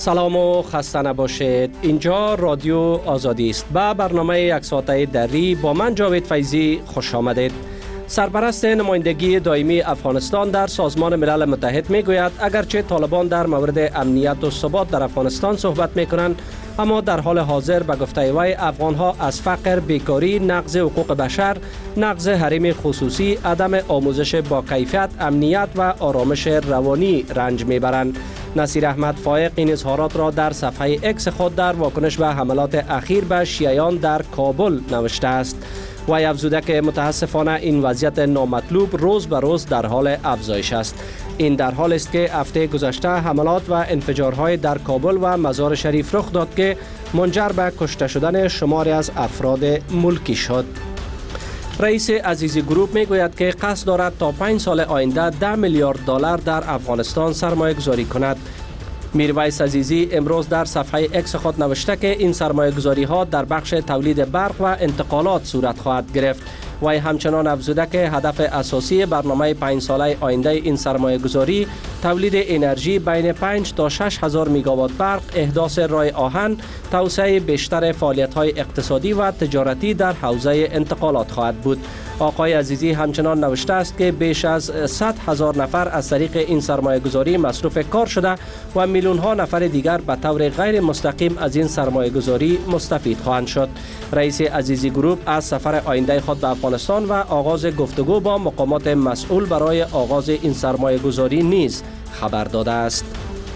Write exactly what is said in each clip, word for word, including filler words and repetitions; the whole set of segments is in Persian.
سلام و خسته نباشید. اینجا رادیو آزادی است. با برنامه یک ساعته دری با من جاوید فیضی خوش آمدید. سرپرست نمایندگی دائمی افغانستان در سازمان ملل متحد میگوید اگرچه طالبان در مورد امنیت و ثبات در افغانستان صحبت میکنند، اما در حال حاضر به گفته وی افغانها از فقر، بیکاری، نقض حقوق بشر، نقض حریم خصوصی، عدم آموزش با کیفیت، امنیت و آرامش روانی رنج میبرند. نصیر احمد فائق این اظهارات را در صفحه اکس خود در واکنش به حملات اخیر به شیعیان در کابل نوشته است. وی افزوده که متاسفانه این وضعیت نامطلوب روز به روز در حال افزایش است. این در حال است که هفته گذشته حملات و انفجارهای در کابل و مزار شریف رخ داد که منجر به کشته شدن شماری از افراد ملکی شد. رئیس عزیزی گروپ می گوید که قصد دارد تا پنج سال آینده ده میلیارد دلار در افغانستان سرمایه گذاری کند. میرویس عزیزی امروز در صفحه اکس خود نوشته که این سرمایه گذاری ها در بخش تولید برق و انتقالات صورت خواهد گرفت. وی همچنان افزوده که هدف اساسی برنامه پنج ساله آینده این سرمایه گذاری تولید انرژی بین پنج تا شش هزار میگاوات برق، احداث راه آهن، توسعه بیشتر فعالیت های اقتصادی و تجارتی در حوزه انتقالات خواهد بود. آقای عزیزی همچنان نوشته است که بیش از صد هزار نفر از طریق این سرمایه گذاری مصروف کار شده و میلیون ها نفر دیگر به طور غیر مستقیم از این سرمایه گذاری مستفید خواهند شد. رئیس عزیزی گروپ از سفر آینده خود به افغانستان و آغاز گفتگو با مقامات مسئول برای آغاز این سرمایه گذاری نیز خبر داده است.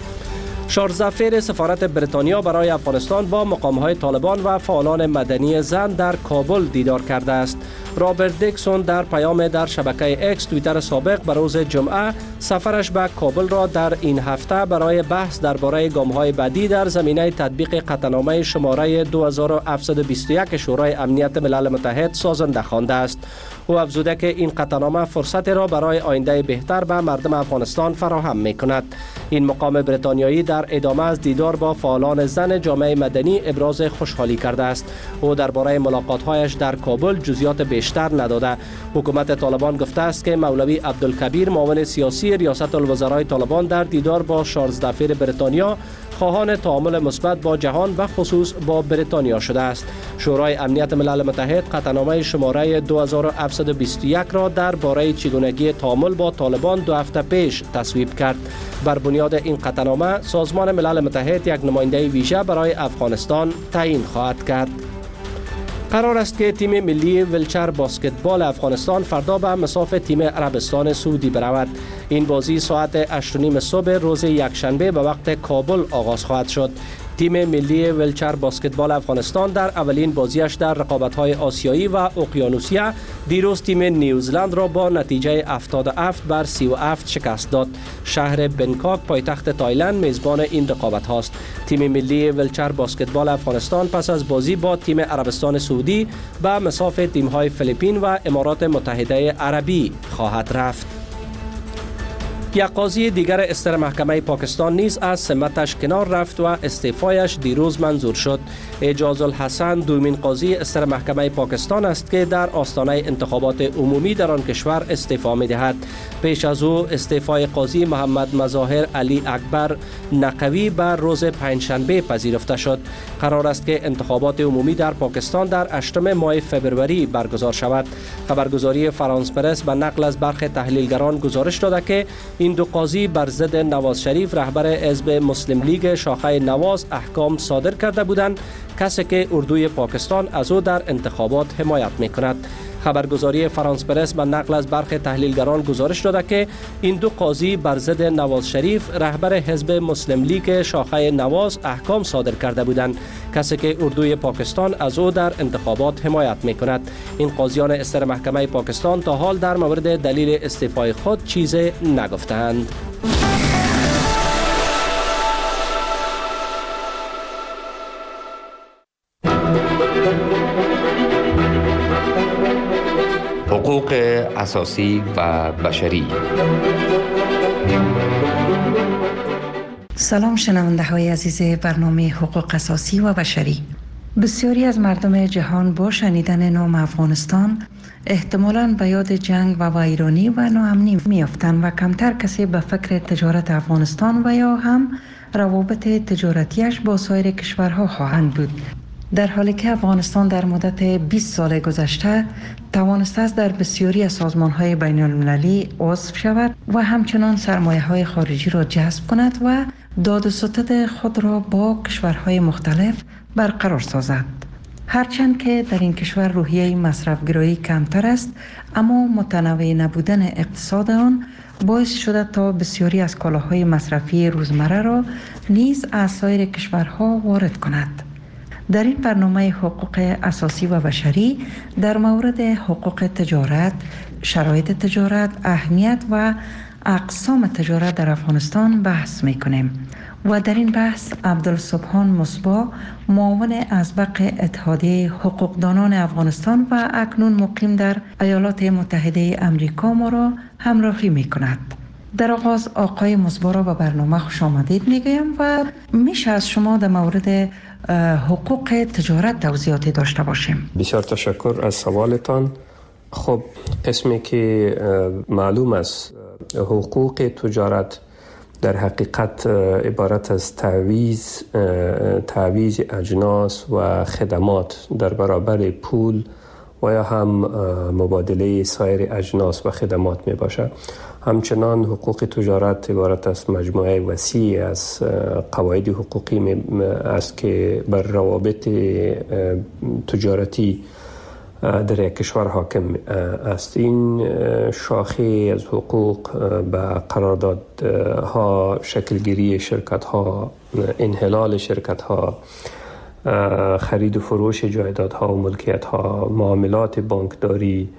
چارلز فیر سفارت بریتانیا برای افغانستان با مقام‌های طالبان و فعالان مدنی زن در کابل دیدار کرده است. رابرت دیکسون در پیام در شبکه اکس توییتر سابق به روز جمعه سفرش به کابل را در این هفته برای بحث درباره گام‌های بعدی در زمینه تطبیق قطعنامه شماره دو هزار و هفتصد و بیست و یک شورای امنیت ملل متحد سازنده خوانده است. او افزوده که این قطعنامه فرصت را برای آینده بهتر به مردم افغانستان فراهم می‌کند. این مقام بریتانیایی در ادامه از دیدار با فعالان زن جامعه مدنی ابراز خوشحالی کرده است. او درباره ملاقات‌هایش در کابل جزئیات بیشتر نداده. حکومت طالبان گفته است که مولوی عبدالکبیر معاون سیاسی ریاست الوزرای طالبان در دیدار با چارلز فیر بریتانیا خواهان تعامل مثبت با جهان و خصوص با بریتانیا شده است. شورای امنیت ملل متحد قطعنامه شماره دو هزار و هفتصد و بیست و یک را درباره چگونگی تعامل با طالبان دو هفته پیش تصویب کرد. بر بنیاد این قطعنامه سازمان ملل متحد یک نماینده ویژه برای افغانستان تعیین خواهد کرد. قرار است که تیم ملی ویلچر باسکتبال افغانستان فردا به مصاف تیم عربستان سعودی برود. این بازی ساعت هشت و نیم صبح روز یکشنبه به وقت کابل آغاز خواهد شد. تیم ملی ویلچر باسکتبال افغانستان در اولین بازیش در رقابت‌های آسیایی و اقیانوسیه دیروز تیم نیوزلند را با نتیجه هفتاد و هفت بر سی و هفت شکست داد. شهر بنکاک پایتخت تایلند میزبان این رقابت هاست. تیم ملی ویلچر باسکتبال افغانستان پس از بازی با تیم عربستان سعودی به مصاف تیم‌های فیلیپین و امارات متحده عربی خواهد رفت. یک قاضی دیگر استر محکمه پاکستان نیز از سمتش کنار رفت و استعفایش دیروز منظور شد. اعجاز الحسن دومین قاضی استر محکمه پاکستان است که در آستانه انتخابات عمومی در آن کشور استعفا می دهد. پیش از او استعفای قاضی محمد مظاهر علی اکبر نقوی بر روز پنجشنبه پذیرفته شد. قرار است که انتخابات عمومی در پاکستان در هشتم ماه فوریه برگزار شود. خبرگزاری فرانس پرس به نقل از برخی تحلیلگران گزارش داده که این دو قاضی بر ضد نواز شریف رهبر حزب مسلم لیگ شاخه نواز احکام صادر کرده بودند، کسی که اردوی پاکستان از او در انتخابات حمایت می‌کند. خبرگزاری فرانس پرس به نقل از برخی تحلیلگران گزارش داده که این دو قاضی بر ضد نواز شریف رهبر حزب مسلم لیگ شاخه نواز احکام صادر کرده بودند، کسی که اردوی پاکستان از او در انتخابات حمایت می‌کند. این قاضیان استر محکمه پاکستان تا حال در مورد دلیل استعفای خود چیزی نگفتند. حقوق اساسی و بشری. سلام شنونده های عزیز برنامه حقوق اساسی و بشری. بسیاری از مردم جهان با شنیدن نام افغانستان احتمالاً به یاد جنگ و ویرانی و ناامنی میافتند و کمتر کسی به فکر تجارت افغانستان و یا هم روابط تجارتیش با سایر کشورها خواهند بود، در حالی که افغانستان در مدت بیست سال گذشته توانسته است در بسیاری از سازمان‌های بین‌المللی عضو شود و همچنان سرمایه‌های خارجی را جذب کند و داد و ستد خود را با کشورهای مختلف برقرار سازد. هرچند که در این کشور روحیه مصرف‌گرایی کمتر است، اما متنوع نبودن اقتصاد آن باعث شده تا بسیاری از کالاهای مصرفی روزمره را نیز از سایر کشورها وارد کند. در این برنامه حقوق اساسی و بشری در مورد حقوق تجارت، شرایط تجارت، اهمیت و اقسام تجارت در افغانستان بحث می‌کنیم و در این بحث عبدالسبحان مصباح، معاون ازبق اتحادیه حقوقدانان افغانستان و اکنون مقیم در ایالات متحده امریکا ما را همراهی می‌کند. در آغاز آقای مصباح را به برنامه خوش آمدید میگویم و میشه از شما در مورد حقوق تجارت توضیحاتی داشته باشیم. بسیار تشکر از سوالتان. خب قسمی که معلوم است حقوق تجارت در حقیقت عبارت از تعویض تعویض اجناس و خدمات در برابر پول و یا هم مبادله سایر اجناس و خدمات می باشد. همچنان حقوق تجارت عبارت از مجموعه وسیع از قواعد حقوقی می است که بر روابط تجارتی در یک کشور حاکم است. این شاخه از حقوق به قراردادها، شکلگیری شرکت‌ها، انحلال شرکت‌ها، خرید و فروش جایدادها و ملکیت‌ها، معاملات بانکداری،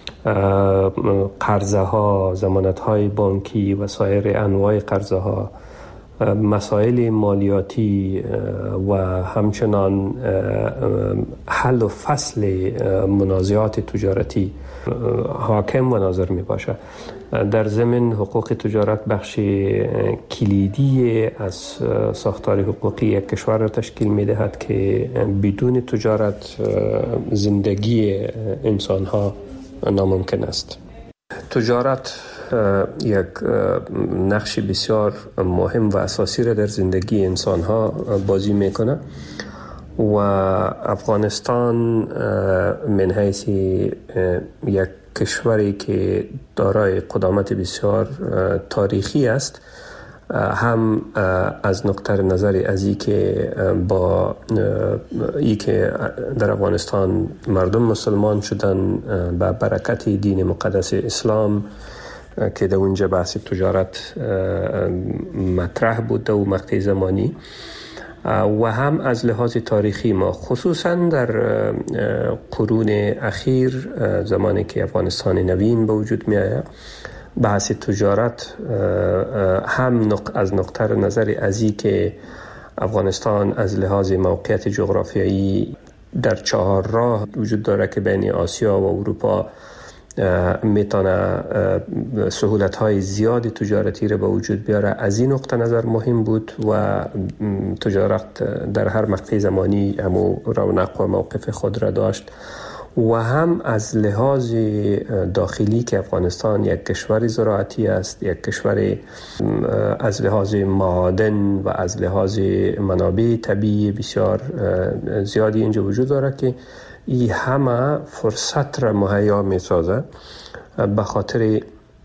قرضه ها، ضمانت های بانکی و سایر انواع قرضه ها، مسائل مالیاتی و همچنان حل و فصل منازعات تجارتی حاکم و ناظر می باشد. در ضمن حقوق تجارت بخش کلیدی از ساختار حقوقی یک کشور را تشکیل می دهد که بدون تجارت زندگی انسان ها ناممکن است. تجارت یک نقش بسیار مهم و اساسی را در زندگی انسان ها بازی میکنه و افغانستان من حیث یک کشوری که دارای قدامت بسیار تاریخی است، هم از نقطه نظر از ای که با ای که در افغانستان مردم مسلمان شدن با برکت دین مقدس اسلام که در اونجا بحث تجارت مطرح بود و مقطع زمانی، و هم از لحاظ تاریخی ما خصوصا در قرون اخیر زمانی که افغانستان نوین به وجود می آید، بحث تجارت هم از نقطه نظر ازی که افغانستان از لحاظ موقعیت جغرافیایی در چهار راه وجود داره که بین آسیا و اروپا میتونه سهولت‌های زیادی تجارتی را به وجود بیاره. از این نقطه نظر مهم بود و تجارت در هر مقطع زمانی همو رونق و موقف خود را داشت، و هم از لحاظ داخلی که افغانستان یک کشور زراعتی است، یک کشور از لحاظ معادن و از لحاظ منابع طبیعی بسیار زیادی اینجا وجود داره که این همه فرصت را مهیا می سازه به خاطر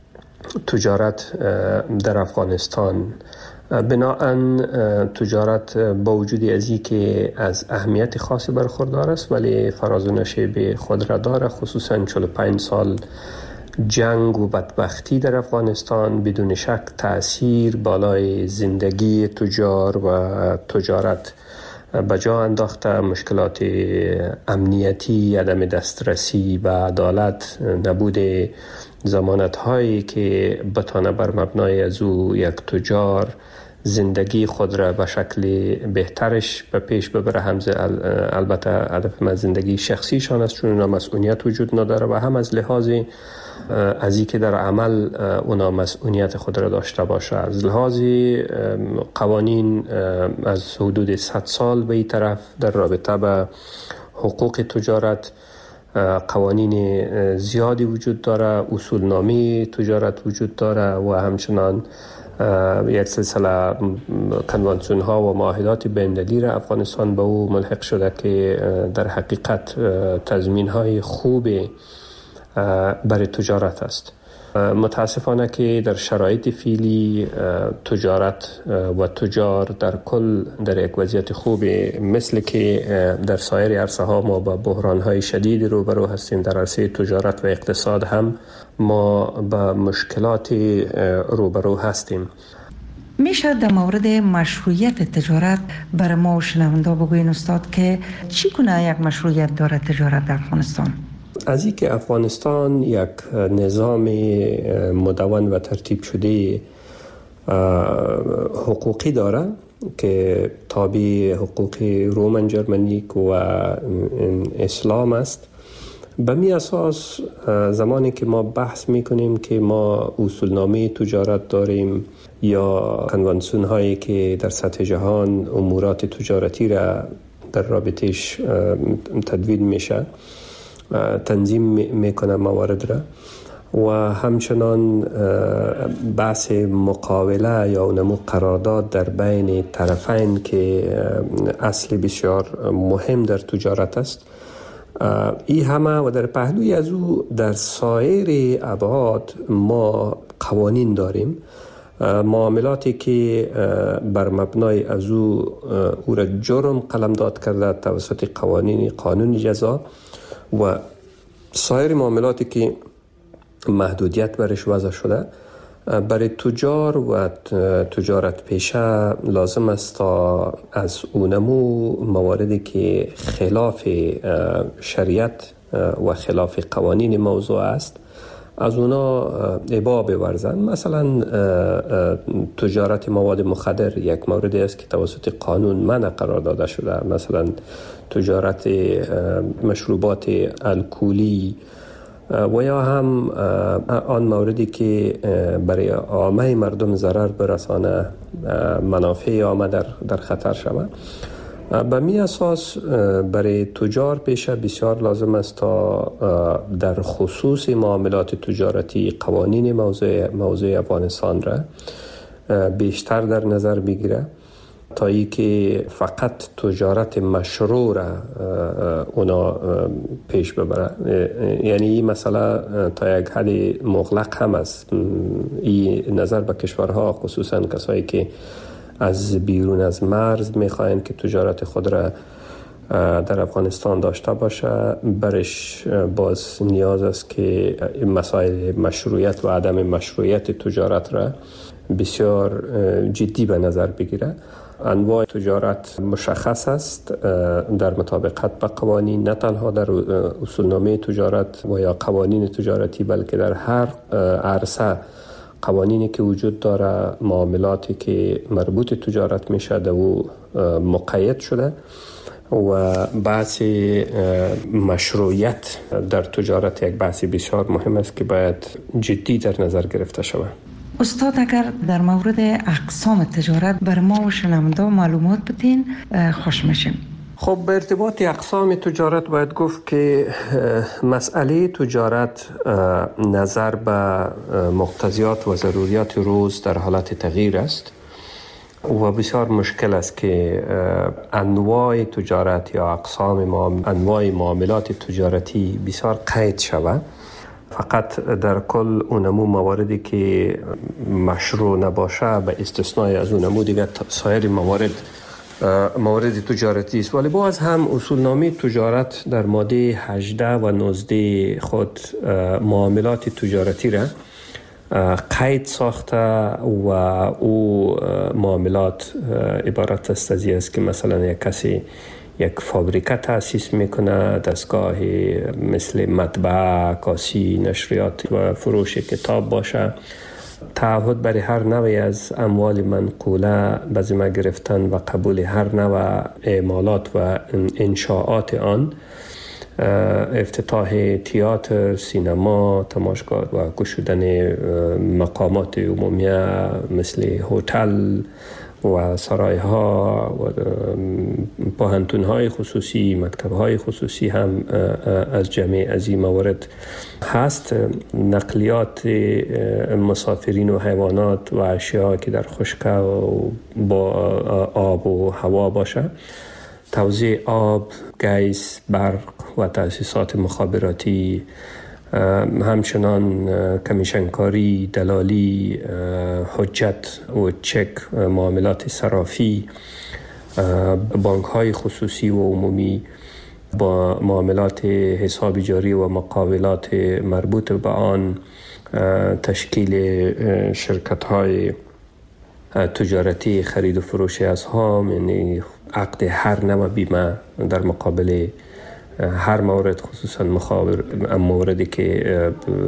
تجارت در افغانستان. بناهن تجارت با وجود ازی که از اهمیت خاصی برخوردار است ولی فراز و نشیب خود را داره، خصوصا چهل و پنج سال جنگ و بدبختی در افغانستان بدون شک تأثیر بالای زندگی تجار و تجارت به جا انداخته. مشکلات امنیتی، عدم دسترسی به عدالت، نبود ضمانت هایی که بتانه بر مبنای از او یک تجار زندگی خود را به شکل بهترش به پیش ببره. هم البته هدف من زندگی شخصیشان است چون اونا مسئولیت وجود نداره، و هم از لحاظ از این که در عمل اونا مسئولیت خود را داشته باشه. از لحاظ قوانین از حدود صد سال به این طرف در رابطه به حقوق تجارت قوانین زیادی وجود داره، اصولنامه تجارت وجود داره و همچنان یک سلسله کنوانسیون ها و معاهدات بین‌المللی را افغانستان به او ملحق شده که در حقیقت تضمین های خوب برای تجارت است. متاسفانه که در شرایط فعلی تجارت و تجار در کل در یک وضعیت خوب مثل که در سایر عرصه ها ما با بحران های شدید روبرو هستیم. در عرصه تجارت و اقتصاد هم ما با مشکلات روبرو هستیم. میشه در مورد مشروعیت تجارت برای ما و شنونده بگوین استاد که چی کنه یک مشروعیت داره تجارت در افغانستان؟ از این که افغانستان یک نظام مدون و ترتیب شده حقوقی داره که تابع حقوق رومن جرمنیک و اسلام است، به می اساس زمانی که ما بحث میکنیم که ما اصولنامه تجارت داریم یا کنوانسیون هایی که در سطح جهان امورات تجارتی را در رابطش تدوین میشه، تنظیم میکنه موارد را، و همچنان بحث مقاوله یا نمو قرارداد در بین طرفین که اصل بسیار مهم در تجارت است. این همه و در پهلوی از او در سایر ابعاد ما قوانین داریم، معاملاتی که بر مبنای از او او را جرم قلمداد کرده توسط قوانین قانون جزا و سایر معاملاتی که محدودیت برش وضع شده. برای تجار و تجارت پیشه لازم است تا از اونمو مواردی که خلاف شریعت و خلاف قوانین موضوع است از اونا ابا بورزن. مثلا تجارت مواد مخدر یک موردی است که توسط قانون منع قرار داده شده. مثلا تجارت مشروبات الکلی و یا هم آن موردی که برای عامه مردم ضرر برسانه، منافع عامه در, در خطر شود. به می اساس برای تجار پیشه بسیار لازم است تا در خصوص معاملات تجارتی قوانین موضوع, موضوع افغانستان را بیشتر در نظر بگیره تا ای که فقط تجارت مشروع را اونا پیش ببره. یعنی این مسئله تا یک حد مغلق هم است. این نظر به کشورها، خصوصا کسایی که از بیرون از مرز میخواین که تجارت خود را در افغانستان داشته باشه، برش باز نیاز است که مسائل مشروعیت و عدم مشروعیت تجارت را بسیار جدی به نظر بگیره. انواع تجارت مشخص است در مطابقت به قوانین، نه تنها در اصولنامه تجارت و یا قوانین تجارتی، بلکه در هر عرصه قوانینی که وجود داره، معاملاتی که مربوط تجارت میشه در او مقید شده و بحث مشروعیت در تجارت یک بحث بسیار مهم است که باید جدی در نظر گرفته شود. استاد اگر در مورد اقسام تجارت بر ما و شنونده معلومات بدین خوش میشیم. خب به ارتباط اقسام تجارت باید گفت که مسئله تجارت نظر به مقتضیات و ضروریات روز در حالت تغییر است و بسیار مشکل است که انواع تجارت یا اقسام انواع معاملات تجارتی بسیار قید شود. فقط در کل اونمو مواردی که مشروع نباشه به استثنای از اونمو دیگه سایر موارد موارد تجارتی است. ولی باز هم اصولنامه تجارت در ماده هجده و نوزده خود معاملات تجارتی را قید ساخته و او معاملات عبارت است از این است که مثلا یک کسی یک فابریکه تأسیس میکنه، دستگاه مثل مطبعه، کاسی، نشریات و فروش کتاب باشه، تعهد برای هر نوعی از اموال منقوله به ذمه گرفتن و قبول هر نوع اعمالات و انشاءات آن، افتتاح تئاتر، سینما، تماشاگاه و گشودن مقامات عمومی مثل هتل و سرایها و پوهنتون‌های خصوصی، مکتب‌های خصوصی هم از جمعی از این موارد هست. نقلیات مسافرین و حیوانات و اشیاء که در خشک و با آب و هوا باشه، توزیع آب، گیس، برق و تأسیسات مخابراتی، همچنان کمیشنکاری، دلالی، حجت و چک، معاملات صرافی، بانک های خصوصی و عمومی با معاملات حساب جاری و مقاولات مربوط به آن، تشکیل شرکت های تجارتی خرید و فروش اسهام، یعنی عقد هر نوع بیمه در مقابل هر مورد، خصوصا مخابر موردی که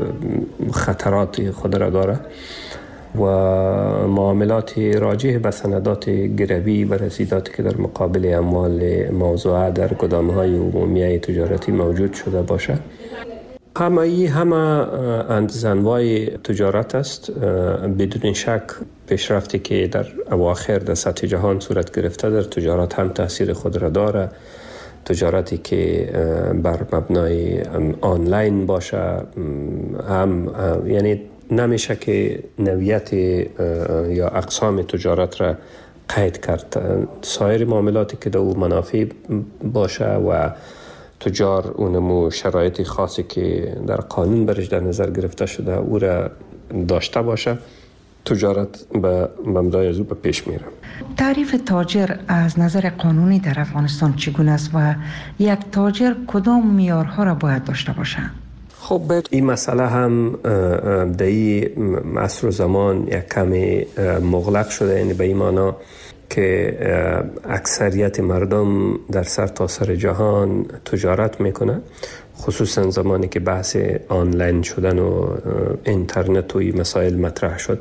خطرات خود را داره، و معاملات راجع به سندات گروی و رسیداتی که در مقابل اموال موضوعه در گدام‌های عمومی تجارتی موجود شده باشه. همه ای همه اندزنوای تجارت است. بدون شک پیشرفتی که در اواخر در سطح جهان صورت گرفته در تجارت هم تاثیر خود را داره. تجارتی که بر مبنای آنلاین باشه هم، یعنی نمیشه که نوعیت یا اقسام تجارت را قید کرد. سایر معاملاتی که در او منافع باشه و تجار اونمو شرایط خاصی که در قانون برش در نظر گرفته شده او را داشته باشه، تجارت به مبنای از او به پیش میره. تعریف تاجر از نظر قانونی در افغانستان چگونه است و یک تاجر کدام معیارها را باید داشته باشد؟ خب این مسئله هم در این عصر و زمان یک کمی مغلق شده، یعنی به این معنی که اکثریت مردم در سر تا سر جهان تجارت میکنه، خصوصا زمانی که بحث آنلاین شدن و اینترنت و این مسائل مطرح شد.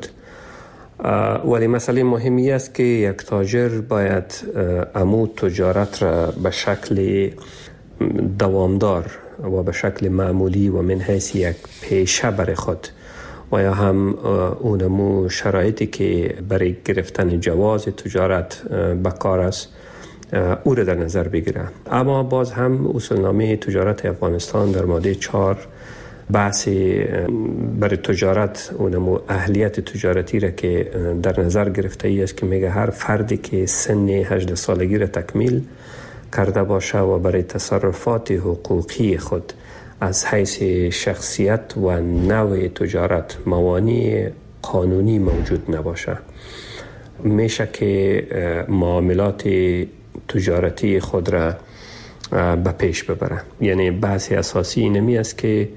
ولی مسئله مهمی است که یک تاجر باید امو تجارت را به شکل دوامدار و به شکل معمولی و من حیث یک پیشه برای خود و یا هم اونمو شرایطی که برای گرفتن جواز تجارت بکار است او را در نظر بگیره. اما باز هم اصولنامه تجارت افغانستان در ماده چهار بحث برای تجارت اونمو اهلیت تجارتی را که در نظر گرفته ای است که میگه هر فردی که سن هجده سالگی را تکمیل کرده باشه و برای تصرفات حقوقی خود از حیث شخصیت و نوع تجارت موانع قانونی موجود نباشه، میشه که معاملات تجارتی خود را به پیش ببره. یعنی بحث اساسی اینمی است که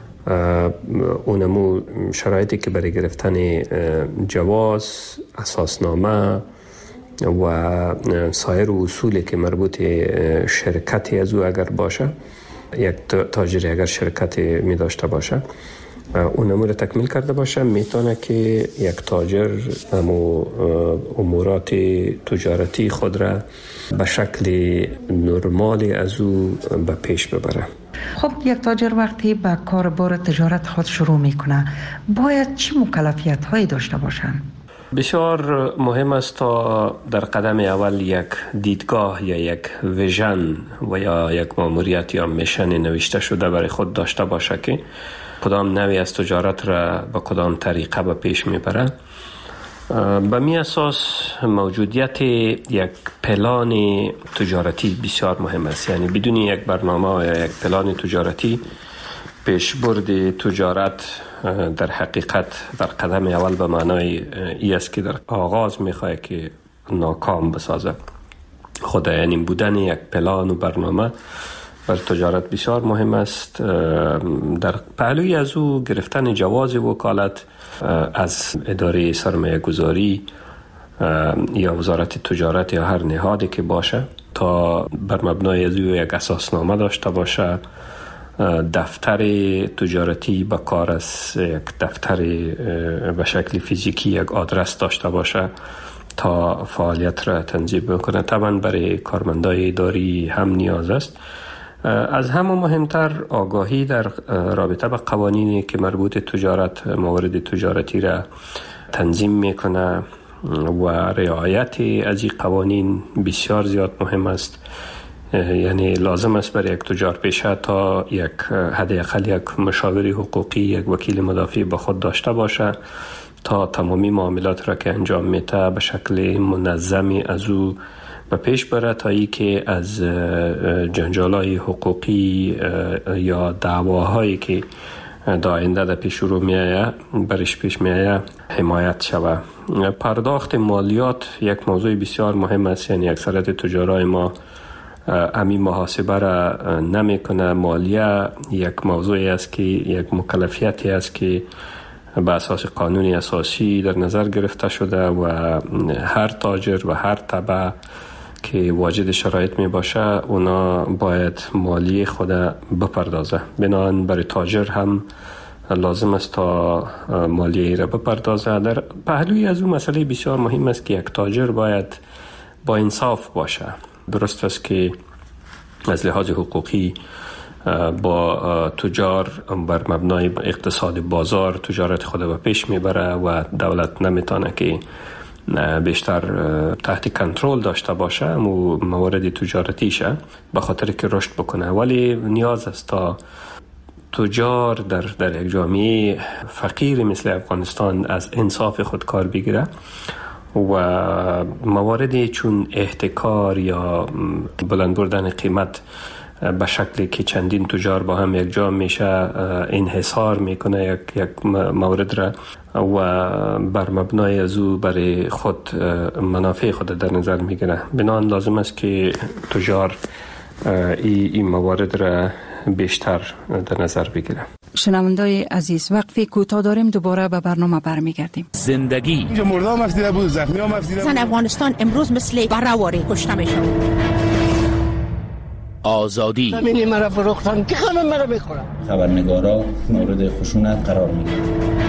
اونمو شرایطی که برای گرفتن جواز، اساسنامه و سایر اصولی که مربوط شرکتی از او اگر باشه، یک تاجری اگر شرکت می داشته باشه اون امور تکمیل کرده باشه، میتونه که یک تاجر امو امورات تجارتی خود را به شکل نرمالی از او به پیش ببره. خب یک تاجر وقتی به کاربار تجارت خود شروع میکنه باید چه مکلفیت هایی داشته باشند؟ بسیار مهم است تا در قدم اول یک دیدگاه یا یک ویژن و یا یک ماموریت یا میشن نوشته شده برای خود داشته باشه که کدام نوعی از تجارت را به کدام طریقه به پیش میبره. به می اساس موجودیت یک پلان تجارتی بسیار مهم است. یعنی بدون یک برنامه یا یک پلان تجارتی پیشبرد تجارت در حقیقت در قدم اول به معنای ای است که در آغاز میخواه که ناکام بسازه. خود یعنی بودن یک پلان و برنامه بر تجارت بسیار مهم است. در پهلوی از او گرفتن جواز وکالت از اداره سرمایه گذاری یا وزارت تجارت یا هر نهادی که باشه تا بر مبنای از او یک اساسنامه داشته باشه، دفتر تجارتی به کار است، یک دفتر به شکل فیزیکی یک آدرس داشته باشه تا فعالیت را تنظیم بکنه. طبعا برای کارمندای اداری هم نیاز است. از همه مهمتر آگاهی در رابطه با قوانینی که مربوط تجارت موارد تجارتی را تنظیم میکنه و رعایت از این قوانین بسیار زیاد مهم است. یعنی لازم است برای یک تجار پیشه تا یک حداقل یک مشاوری حقوقی، یک وکیل مدافع با خود داشته باشه تا تمامی معاملات را که انجام میده به شکل منظمی از او به پیش بره، تا ای که از جنجالای حقوقی یا دعواهایی که در آینده در پیش رو میآید برش پیش میآید حمایت شود. پرداخت مالیات یک موضوع بسیار مهم است. یعنی اکثریت تجارای ما امی محاسبه را نمی کنه. مالیه یک موضوعی است که یک مکلفیتی است که به اساس قانونی اساسی در نظر گرفته شده و هر تاجر و هر تبع که واجد شرایط می باشه اونا باید مالیه خود بپردازه. بنابراین برای تاجر هم لازم است تا مالیه را بپردازه. در پهلوی از اون مسئله بسیار مهم است که یک تاجر باید با انصاف باشه. درست است که از لحاظ حقوقی با تجار بر مبنای اقتصاد بازار تجارت خود به پیش میبره و دولت نمیتونه که بیشتر تحت کنترل داشته باشه و موارد تجارتیشه به خاطر که رشد بکنه. ولی نیاز است تا تجار در در یک جامعه فقیر مثل افغانستان از انصاف خود کار بگیره و مواردی چون احتکار یا بلند بردن قیمت به شکلی که چندین تجار با هم یک جا میشه انحصار میکنه یک یک مورد را و بر مبنای از او برای خود منافع خود در نظر میگیره. بنابراین لازم است که تجار این ای موارد را بیشتر در نظر بگیره. شنوندای عزیز، وقفی کوتاه داریم، دوباره به برنامه برمیگردیم. زندگی اینجا مردم افزیده بود، زخمی هم افزیده بود. زن افغانستان امروز مثل برهواری کشته میشه. آزادی همینی مرا فروختن که خانم مرا بخورم. خبرنگارا مورد خشونت قرار میگیرن.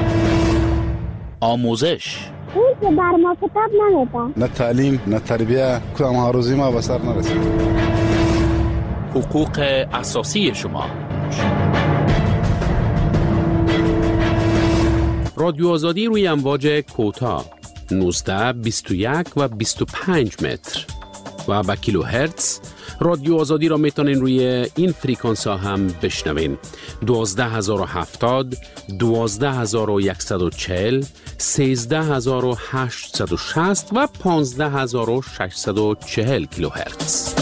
آموزش اون که بر ما کتاب نمیدن. نه تعلیم نه تربیه، کدام ها روزی ما به سر نرسید. حقوق اساسی شما. رادیو آزادی روی امواج کوتاه نوزده، بیست و یک و بیست و پنج متر و با کیلو هرتز. رادیو آزادی را میتونین روی این فریکانس ها هم بشنوین: دوازده هزار و هفتاد، دوازده هزار و صد و چهل، سیزده هزار و هشتصد و شصت و پانزده هزار و ششصد و چهل کیلو هرتز.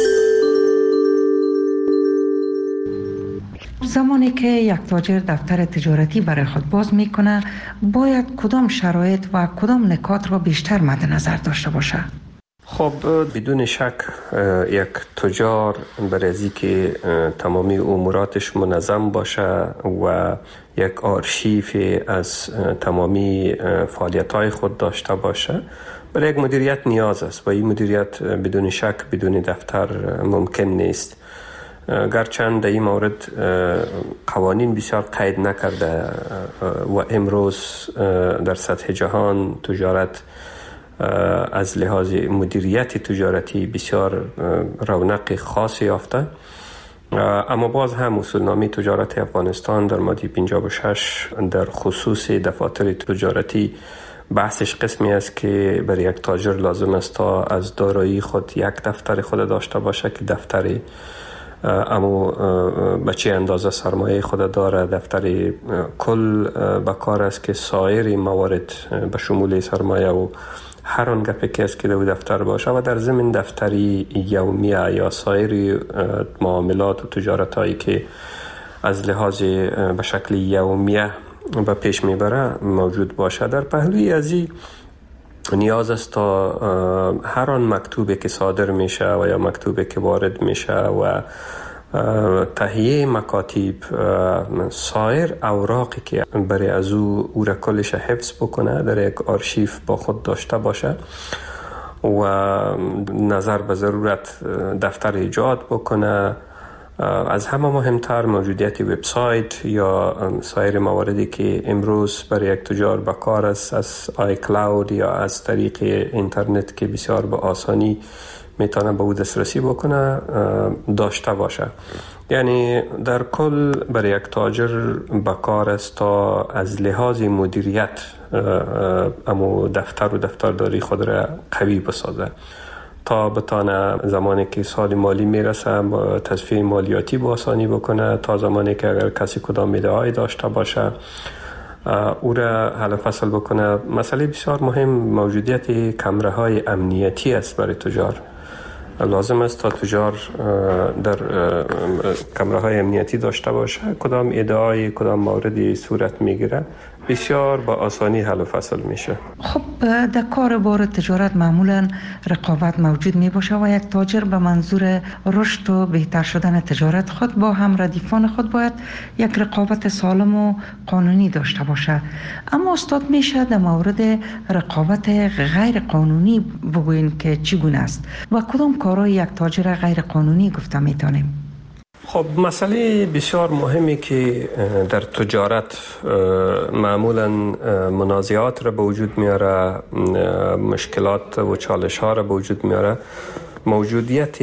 زمانی که یک تاجر دفتر تجارتی برای خود باز میکنه، باید کدام شرایط و کدام نکات را بیشتر مد نظر داشته باشه؟ خب بدون شک یک تجار برای از اینکه تمامی اموراتش منظم باشه و یک آرشیف از تمامی فعالیت‌های خود داشته باشه، برای یک مدیریت نیاز است و این مدیریت بدون شک بدون دفتر ممکن نیست. گرچند در این مورد قوانین بسیار قید نکرده و امروز در سطح جهان تجارت از لحاظ مدیریت تجارتی بسیار رونق خاصی یافته، اما باز هم اصولنامه تجارت افغانستان در ماده پنجاه و شش در خصوص دفاتر تجارتی بحثش قسمی است که برای یک تاجر لازم است تا از دارایی خود یک دفتر خود داشته باشه که دفتری اما به چه اندازه سرمایه خود داره، دفتر کل به کار است که سایر موارد به شمول سرمایه و هر آن گپی که است که در دفتر باشه و در ضمن دفتری یومیه یا سایر معاملات و تجارت هایی که از لحاظ به شکل یومیه به پیش میبره موجود باشه. در پهلوی از این نیاز است تا هر آن مکتوبی که صادر میشه و یا مکتوبی که وارد میشه و تهیه مکاتب سایر اوراقی که برای از او او را کلش حفظ بکنه در یک آرشیف با خود داشته باشه و نظر به ضرورت دفتر ایجاد بکنه. از همه مهمتر موجودیت وبسایت یا سایر مواردی که امروز برای یک تجار به کار است، از آی کلاود یا از طریق اینترنت که بسیار به آسانی میتونه به او دسترسی بکنه داشته باشه. یعنی در کل برای یک تاجر به کار است تا از لحاظ مدیریت امو دفتر و دفترداری خود را قوی بسازه تا بتانه زمانی که سال مالی میرسه تصفیه مالیاتی با آسانی بکنه، تا زمانی که اگر کسی کدام ادعایی داشته باشه او را حل فصل بکنه. مسئله بسیار مهم موجودیت کمره های امنیتی است برای تجار. لازم است تا تجار در کمره های امنیتی داشته باشه. کدام ادعای کدام موردی صورت میگیره بسیار با آسانی حل و فصل میشه. خب در کار بار تجارت معمولا رقابت موجود می باشه و یک تاجر به منظور رشد و بهتر شدن تجارت خود با هم ردیفان خود باید یک رقابت سالم و قانونی داشته باشه. اما استاد میشه در مورد رقابت غیر قانونی بگوین که چگونه است و کدام کارهای یک تاجر غیر قانونی گفته میتونیم؟ خب مسئله بسیار مهمی که در تجارت معمولا منازعات را به وجود میاره، مشکلات و چالش ها را به وجود میاره، موجودیت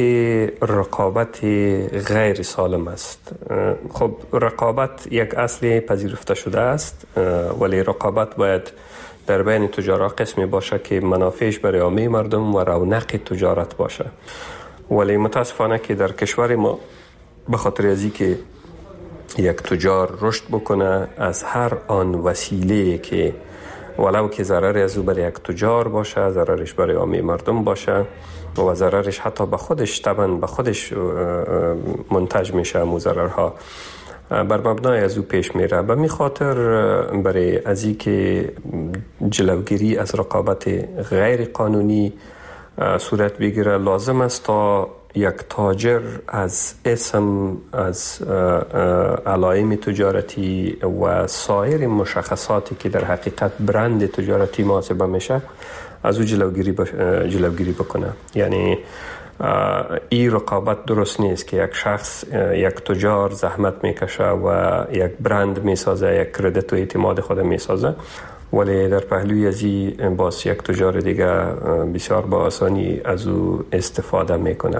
رقابت غیر سالم است. خب رقابت یک اصل پذیرفته شده است، ولی رقابت باید در بین تجارت قسمی باشه که منافعش برای عامه مردم و رونق تجارت باشه. ولی متاسفانه که در کشور ما به خاطر ازی که یک تجار رشد بکنه از هر آن وسیله که ولو که ضرر از او برای یک تجار باشه، ضررش برای عامه مردم باشه و ضررش حتی به خودش طبعا به خودش منتج میشه، مو ضررها بر مبنای از او پیش میره. به می خاطر برای ازی که جلوگیری از رقابت غیر قانونی صورت بگیره، لازم است تا یک تاجر از اسم، از علائم تجارتی و سایر مشخصاتی که در حقیقت برند تجارتی محاسبه میشه از او جلوگیری, بش... جلوگیری بکنه. یعنی این رقابت درست نیست که یک شخص، یک تجار زحمت میکشه و یک برند میسازه، یک کردیت و اعتماد خود میسازه، ولی در پهلوی ازی باز یک تجار دیگه بسیار با آسانی از او استفاده میکنه.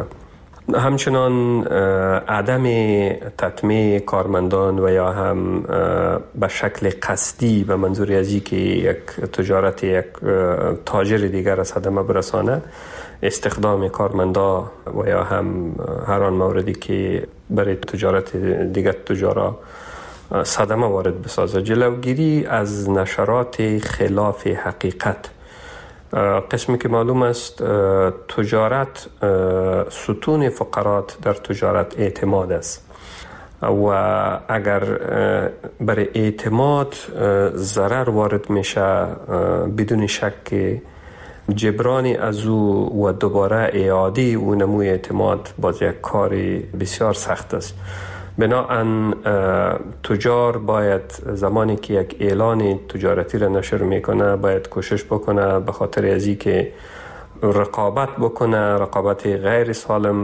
همچنان عدم تطمیع کارمندان و یا هم به شکل قصدی به منظور ازی که یک تجارت یک تاجر دیگر از صدمه برسانه، استخدام کارمندا و یا هم هر آن موردی که برای تجارت دیگر تجارا صدمه وارد بسازه. جلوگیری از نشرات خلاف حقیقت. قسمی که معلوم است تجارت، ستون فقرات در تجارت اعتماد است و اگر برای اعتماد ضرر وارد میشه بدون شک جبرانی از او و دوباره اعاده او نموی اعتماد باز یک کاری بسیار سخت است. بناهن تجار باید زمانی که یک اعلان تجارتی را نشر میکنه باید کوشش بکنه به خاطر ازی که رقابت بکنه، رقابت غیر سالم،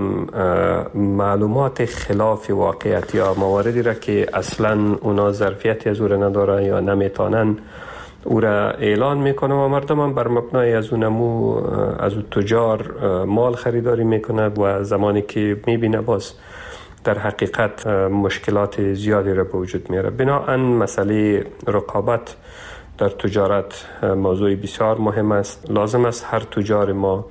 معلومات خلاف واقعیت یا مواردی را که اصلا اونا ظرفیتی از او را ندارن یا نمیتونن او را اعلان میکنه و مردم هم بر مبنای از اون نمو از اون تجار مال خریداری میکنه و زمانی که میبینه باز در حقیقت مشکلات زیادی را به وجود میاره. بناهن مسئله رقابت در تجارت موضوع بسیار مهم است. لازم است هر تجار ما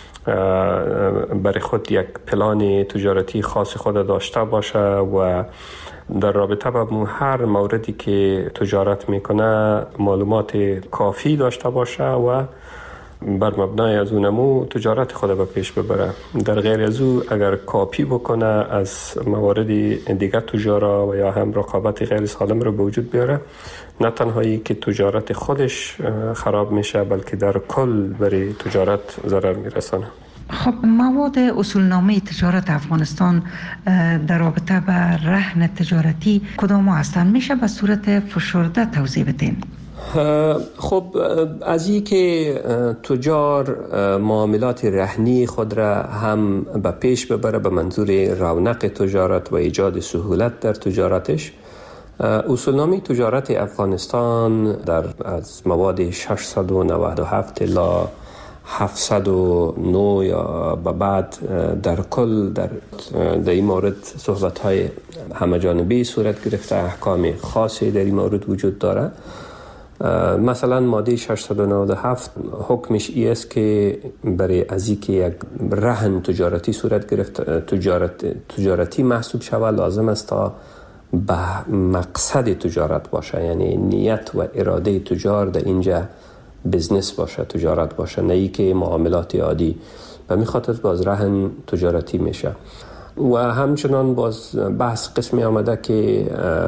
برای خود یک پلان تجارتی خاص خود داشته باشه و در رابطه با هر موردی که تجارت میکنه معلومات کافی داشته باشه و بر مبنای از اونمو تجارت خود به پیش ببره. در غیر از او اگر کاپی بکنه از موارد دیگر تجارا و یا هم رقابت غیر سالم رو به وجود بیاره، نه تنهایی که تجارت خودش خراب میشه بلکه در کل برای تجارت ضرر میرسانه. خب مواد اصولنامه تجارت افغانستان در رابطه با رهن تجارتی کدام هستند؟ میشه به صورت فشرده توضیح بدین؟ خب از این که تجار معاملات رهنی خود را هم به پیش ببره به منظور رونق تجارت و ایجاد سهولت در تجارتش، اصولنامه تجارت افغانستان در از مواد ششصد و نود و هفت الی هفتصد و نه یا به بعد در کل در در این مورد صحبت‌های همه‌جانبی صورت گرفته، احکام خاصی در این مورد وجود داره. مثلا ماده ششصد و نود و هفت حکمش ای است که برای از اینکه یک رهن تجارتی صورت گرفت تجارت تجارتی محسوب شود لازم است تا به مقصد تجارت باشه، یعنی نیت و اراده تجار در اینجا بزنس باشه، تجارت باشه، نه ای که معاملات عادی. و می خاطر باز رهن تجارتی میشه. و همچنان باز بحث قسمی آمده که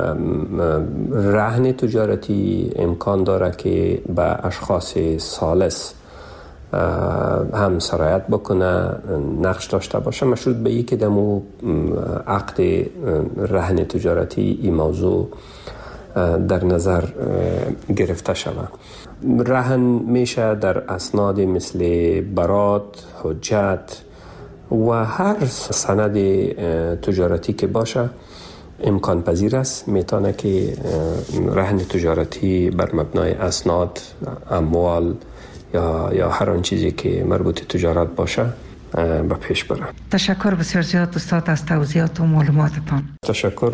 رهن تجارتی امکان داره که به اشخاص ثالث هم سرایت بکنه، نقش داشته باشه، مشروط به این که دمو عقد رهن تجارتی این موضوع در نظر گرفته شود. رهن میشه در اسناد مثل برات، حجت و هر سند تجارتی که باشه امکان پذیر است. میتونه که رهن تجارتی بر مبنای اسناد، اموال یا یا هر آن چیزی که مربوط تجارت باشه به پیش بره. تشکر بسیار زیاد استاد از توضیحات و معلوماتتان. تشکر.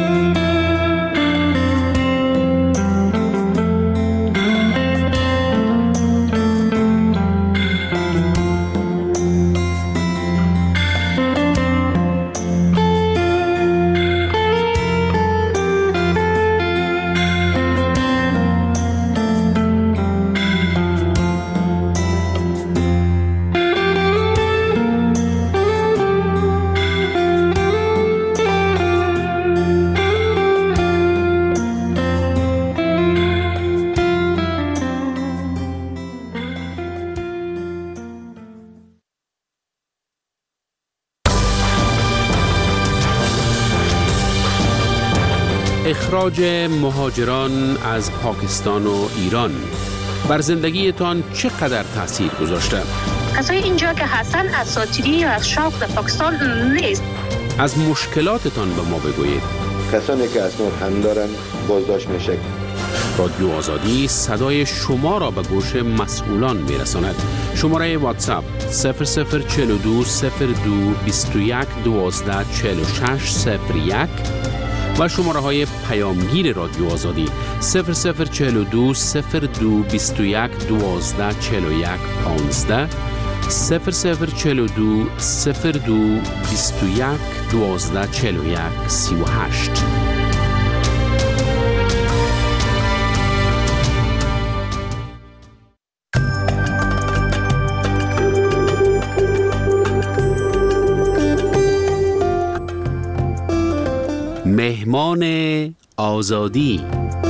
اخراج مهاجران از پاکستان و ایران بر زندگیتان چقدر تاثیر گذاشته؟ کسای اینجا که هستن اساطیری یا از شوق در پاکستان نیست. از مشکلاتتان به ما بگویید. کسانی که اسناد هم دارن بازداشت میشه. رادیو آزادی صدای شما را به گوش مسئولان میرساند. شماره واتساپ صفر صفر چهل و دو صفر دو بیست و یک دوازده چهل و شش صفر یک و شماره های پیامگیر رادیو آزادی صفر صفر چهل و دو صفر دو بیست و یک دوازده چهل و یک پانزده صفر صفر چهل و دو صفر دو بیست و یک دوازده چهل و یک سی و هشت. مهمان آزادی.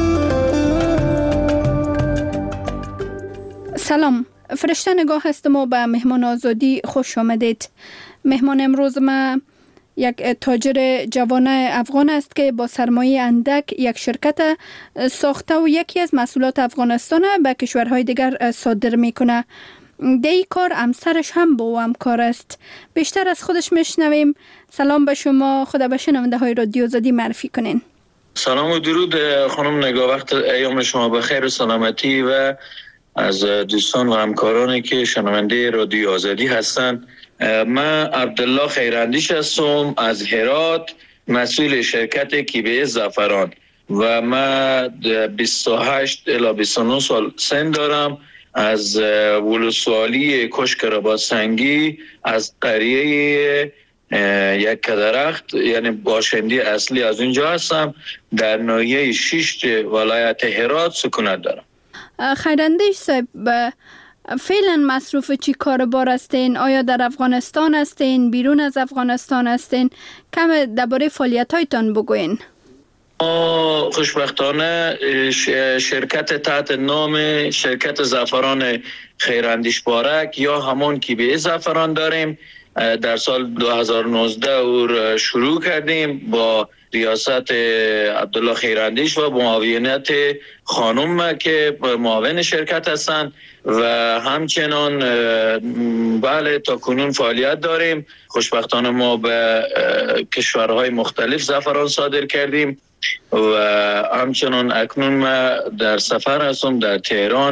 سلام، فرشته نگاه هستم و به مهمان آزادی خوش آمدید. مهمان امروز ما یک تاجر جوان افغان است که با سرمایه اندک یک شرکت ساخته و یکی از محصولات افغانستان به کشورهای دیگر صادر میکنه. در این کار همسرش هم با او همکار است. بیشتر از خودش میشنویم. سلام به شما، خدا به شنونده های رادیو آزادی معرفی کنین. سلام و درود خانم نگاه، وقت ایام شما بخیر و سلامتی و از دوستان و همکارانی که شنونده رادیو آزادی هستند. من عبدالله خیراندیش هستم از هرات، مسئول شرکت کیبه زعفران و من بیست و هشت الی بیست و نه سال سن دارم. از ولسوالی کشک رباط‌سنگی از قریه یک درخت، یعنی باشنده اصلی از اونجا هستم. در ناحیه شیشت ولایت هرات سکونت دارم. خیراندیش صاحب، فعلا مصروف چی کاربار هستین؟ آیا در افغانستان هستین؟ بیرون از افغانستان هستین؟ کم درباره فعالیت‌هایتان بگوین. ما خوشبختانه شرکت تحت نام شرکت زعفران خیراندیش بارک یا همون کیبه زعفران داریم. در سال دو هزار و نوزده او شروع کردیم با ریاست عبدالله خیراندیش و معاونت خانم که معاون شرکت هستند و همچنان بله تا کنون فعالیت داریم. خوشبختانه ما به کشورهای مختلف زعفران صادر کردیم و همچنان اکنون ما در سفر هستم در تهران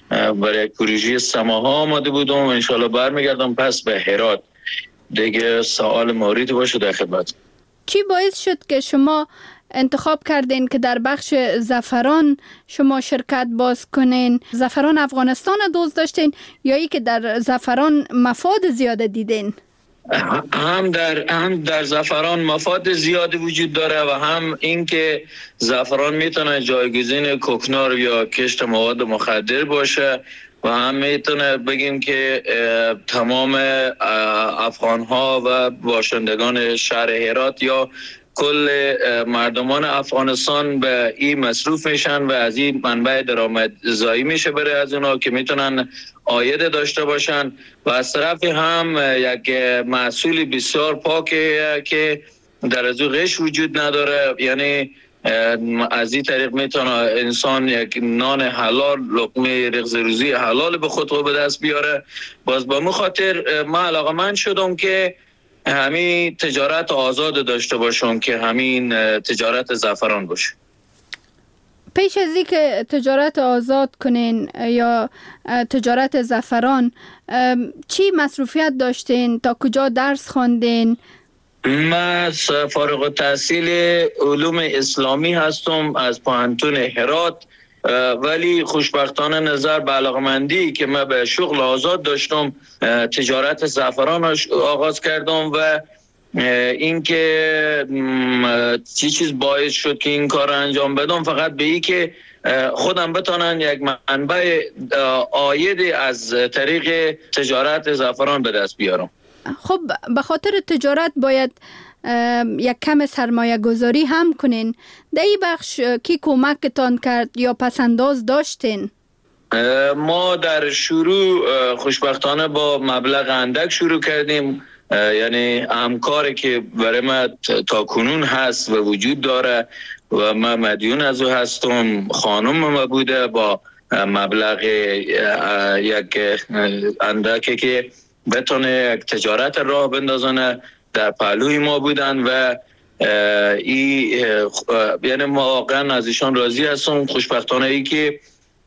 برای یک پروژه سماها آماده بودم و انشالله برمیگردم پس به هرات دیگه سوال موردی باشه در خدمت. چی باعث شد که شما انتخاب کردین که در بخش زعفران شما شرکت باز کنین؟ زعفران افغانستان دوست داشتین یا ای که در زعفران مفاد زیاده دیدین؟ هم در هم در زعفران مفاد زیادی وجود داره و هم اینکه زعفران میتونه جایگزین کوکنار یا کشت مواد مخدر باشه و هم میتونه بگیم که تمام افغان ها و باشندگان شهر هرات یا کل مردمان افغانستان به این مصروف میشن و از این منبع درآمدزایی میشه برای از اونا که میتونن عاید داشته باشن و از طرف هم یک محصول بسیار پاکه که در از او غش وجود نداره، یعنی از این طریق میتونه انسان یک نان حلال، لقمه رغز روزی حلال به خود رو به دست بیاره. باز با مو خاطر من علاقه‌مند شدم که همین تجارت آزاد داشته باشم که همین تجارت زعفران باشه. پیش از این که تجارت آزاد کنین یا تجارت زعفران چی مصروفیت داشتین؟ تا کجا درس خواندین؟ من فارغ التحصیل علوم اسلامی هستم از پوهنتون هرات، ولی خوشبختانه نظر به علاقمندی که من به شغل آزاد داشتم تجارت زعفران آغاز کردم و اینکه چی چیز باعث شد که این کار انجام بدم فقط به این که خودم بتونن یک منبع عاید از طریق تجارت زعفران به دست بیارم. خب به خاطر تجارت باید یک کم سرمایه گذاری هم کنین. در این بخش کی کمکتان کرد یا پسنداز داشتین؟ ما در شروع خوشبختانه با مبلغ اندک شروع کردیم، یعنی همکاری که برای ما تا کنون هست و وجود داره و من مدیون از او هستم، خانم ما بوده با مبلغ یک اندکی که بتونه یک تجارت راه بندازنه در پهلوی ما بودن و ای یعنی ما واقعا از ایشان راضی هستم. خوشبختانه ای که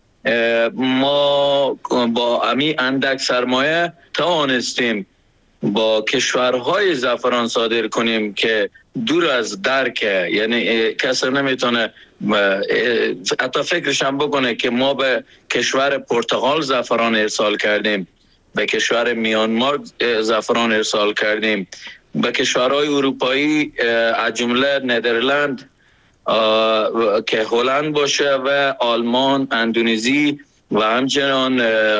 ما با امی اندک سرمایه توانستیم با کشورهای زعفران صادر کنیم که دور از درک، یعنی کسی نمیتونه حتی فکرش هم بکنه که ما به کشور پرتغال زعفران ارسال کردیم، به کشور میانمار زعفران ارسال کردیم، به کشورهای اروپایی از جمله ندرلند که هلند باشه و آلمان، اندونزی و همچنان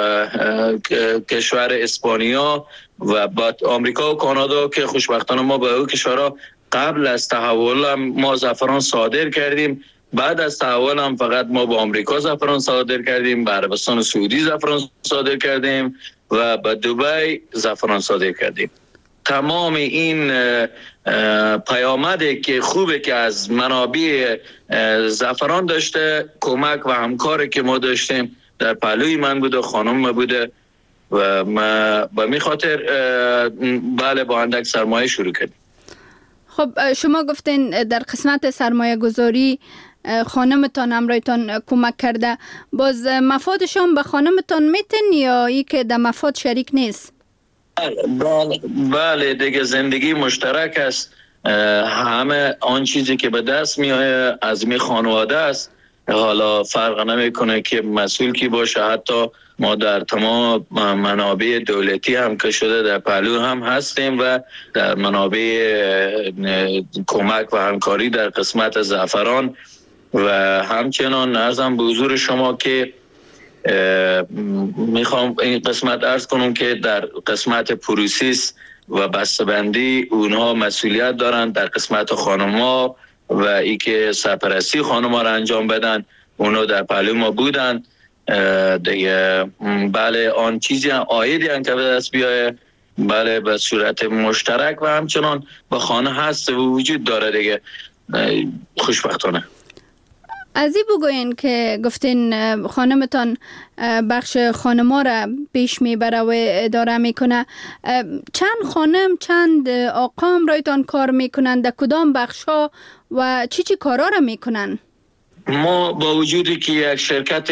کشور اسپانیا و بعد آمریکا و کانادا که خوشبختانه ما به اون کشورها قبل از تحول هم ما زعفران صادر کردیم. بعد از تحول هم فقط ما به آمریکا زعفران صادر کردیم، به عربستان سعودی زعفران صادر کردیم و به دبی زعفران صادر کردیم. تمام این پیامده که خوبه که از منابع زعفران داشته، کمک و همکاری که ما داشتیم در پهلوی من بوده، خانم ما بوده و ما به می خاطر بله با اندک سرمایه شروع کردیم. خب شما گفتین در قسمت سرمایه گذاری خانمتان همراهتان کمک کرده، باز مفادشان به خانمتان میتن یا ای که در مفاد شریک نیست؟ بله, بله دیگه زندگی مشترک است، همه آن چیزی که به دست میآید از می خانواده است، حالا فرق نمیکنه که مسئول کی باشه. حتی ما در تمام منابع دولتی هم که شده در پهلو هم هستیم و در منابع کمک و همکاری در قسمت زعفران و همچنان عرضم به حضور شما که میخوام این قسمت عرض کنم که در قسمت پروسیس و بسته‌بندی اونها مسئولیت دارن، در قسمت خانم‌ها و ای که سرپرستی خانم‌ها را انجام بدن اونها در پهلو ما بودن دیگه. بله آن چیزی هم عایدی هم که به دست بیایه بله به صورت مشترک و همچنان به خانه هست و وجود داره دیگه. خوشبختانه از این بگوین که گفتین خانمتان بخش خانما را پیش میبره و اداره میکنه، چند خانم چند آقا هم رایتان کار میکنن، در کدام بخش ها و چی چی کارا را میکنن؟ ما با وجودی که یک شرکت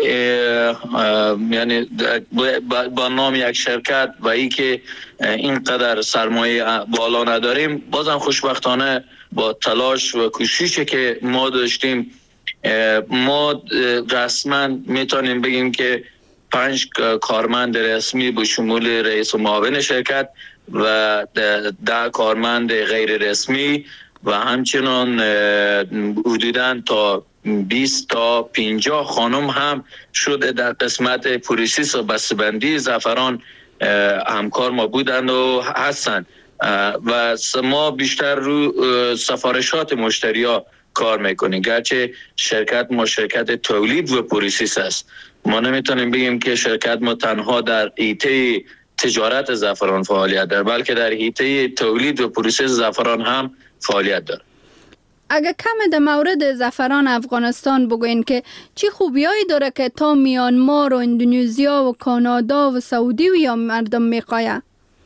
یعنی با نام یک شرکت و ای که اینقدر سرمایه بالا نداریم، بازم خوشبختانه با تلاش و کوششی که ما داشتیم ما رسما میتونیم بگیم که پنج کارمند رسمی به شمول رئیس و معاون شرکت و ده کارمند غیر رسمی و همچنان حدوداً تا بیست تا پنجاه خانم هم شده در قسمت پروسس و بسته‌بندی زعفران همکار ما بودند و هستند و ما بیشتر رو سفارشات مشتریا کار میکنیم. گرچه شرکت ما شرکت تولید و پروسس است، ما نمیتونیم بگیم که شرکت ما تنها در حیطه تجارت زعفران فعالیت داره، بلکه در حیطه تولید و پروسس زعفران هم فعالیت داره. اگه کم در مورد زعفران افغانستان بگوین که چی خوبیایی داره که تا میانمار و اندونزیا و کانادا و سعودی و یا مردم میخواه؟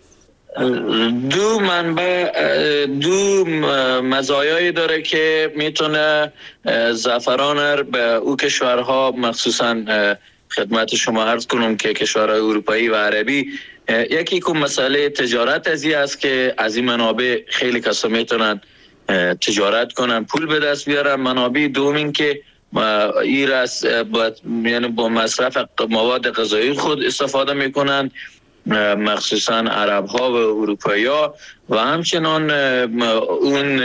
دو منبع دو مزایایی داره که میتونه زعفران رو به او کشورها، مخصوصا خدمت شما عرض کنم که کشورهای اروپایی و عربی، یکی که مسئله تجارت ازی است که از این منابع خیلی کسا میتونن تجارت کنن، پول به دست بیارن. منابع دوم این که ایرس با یعنی با مصرف مواد غذایی خود استفاده میکنن، مخصوصا عرب ها و اروپایی ها، و همچنان اون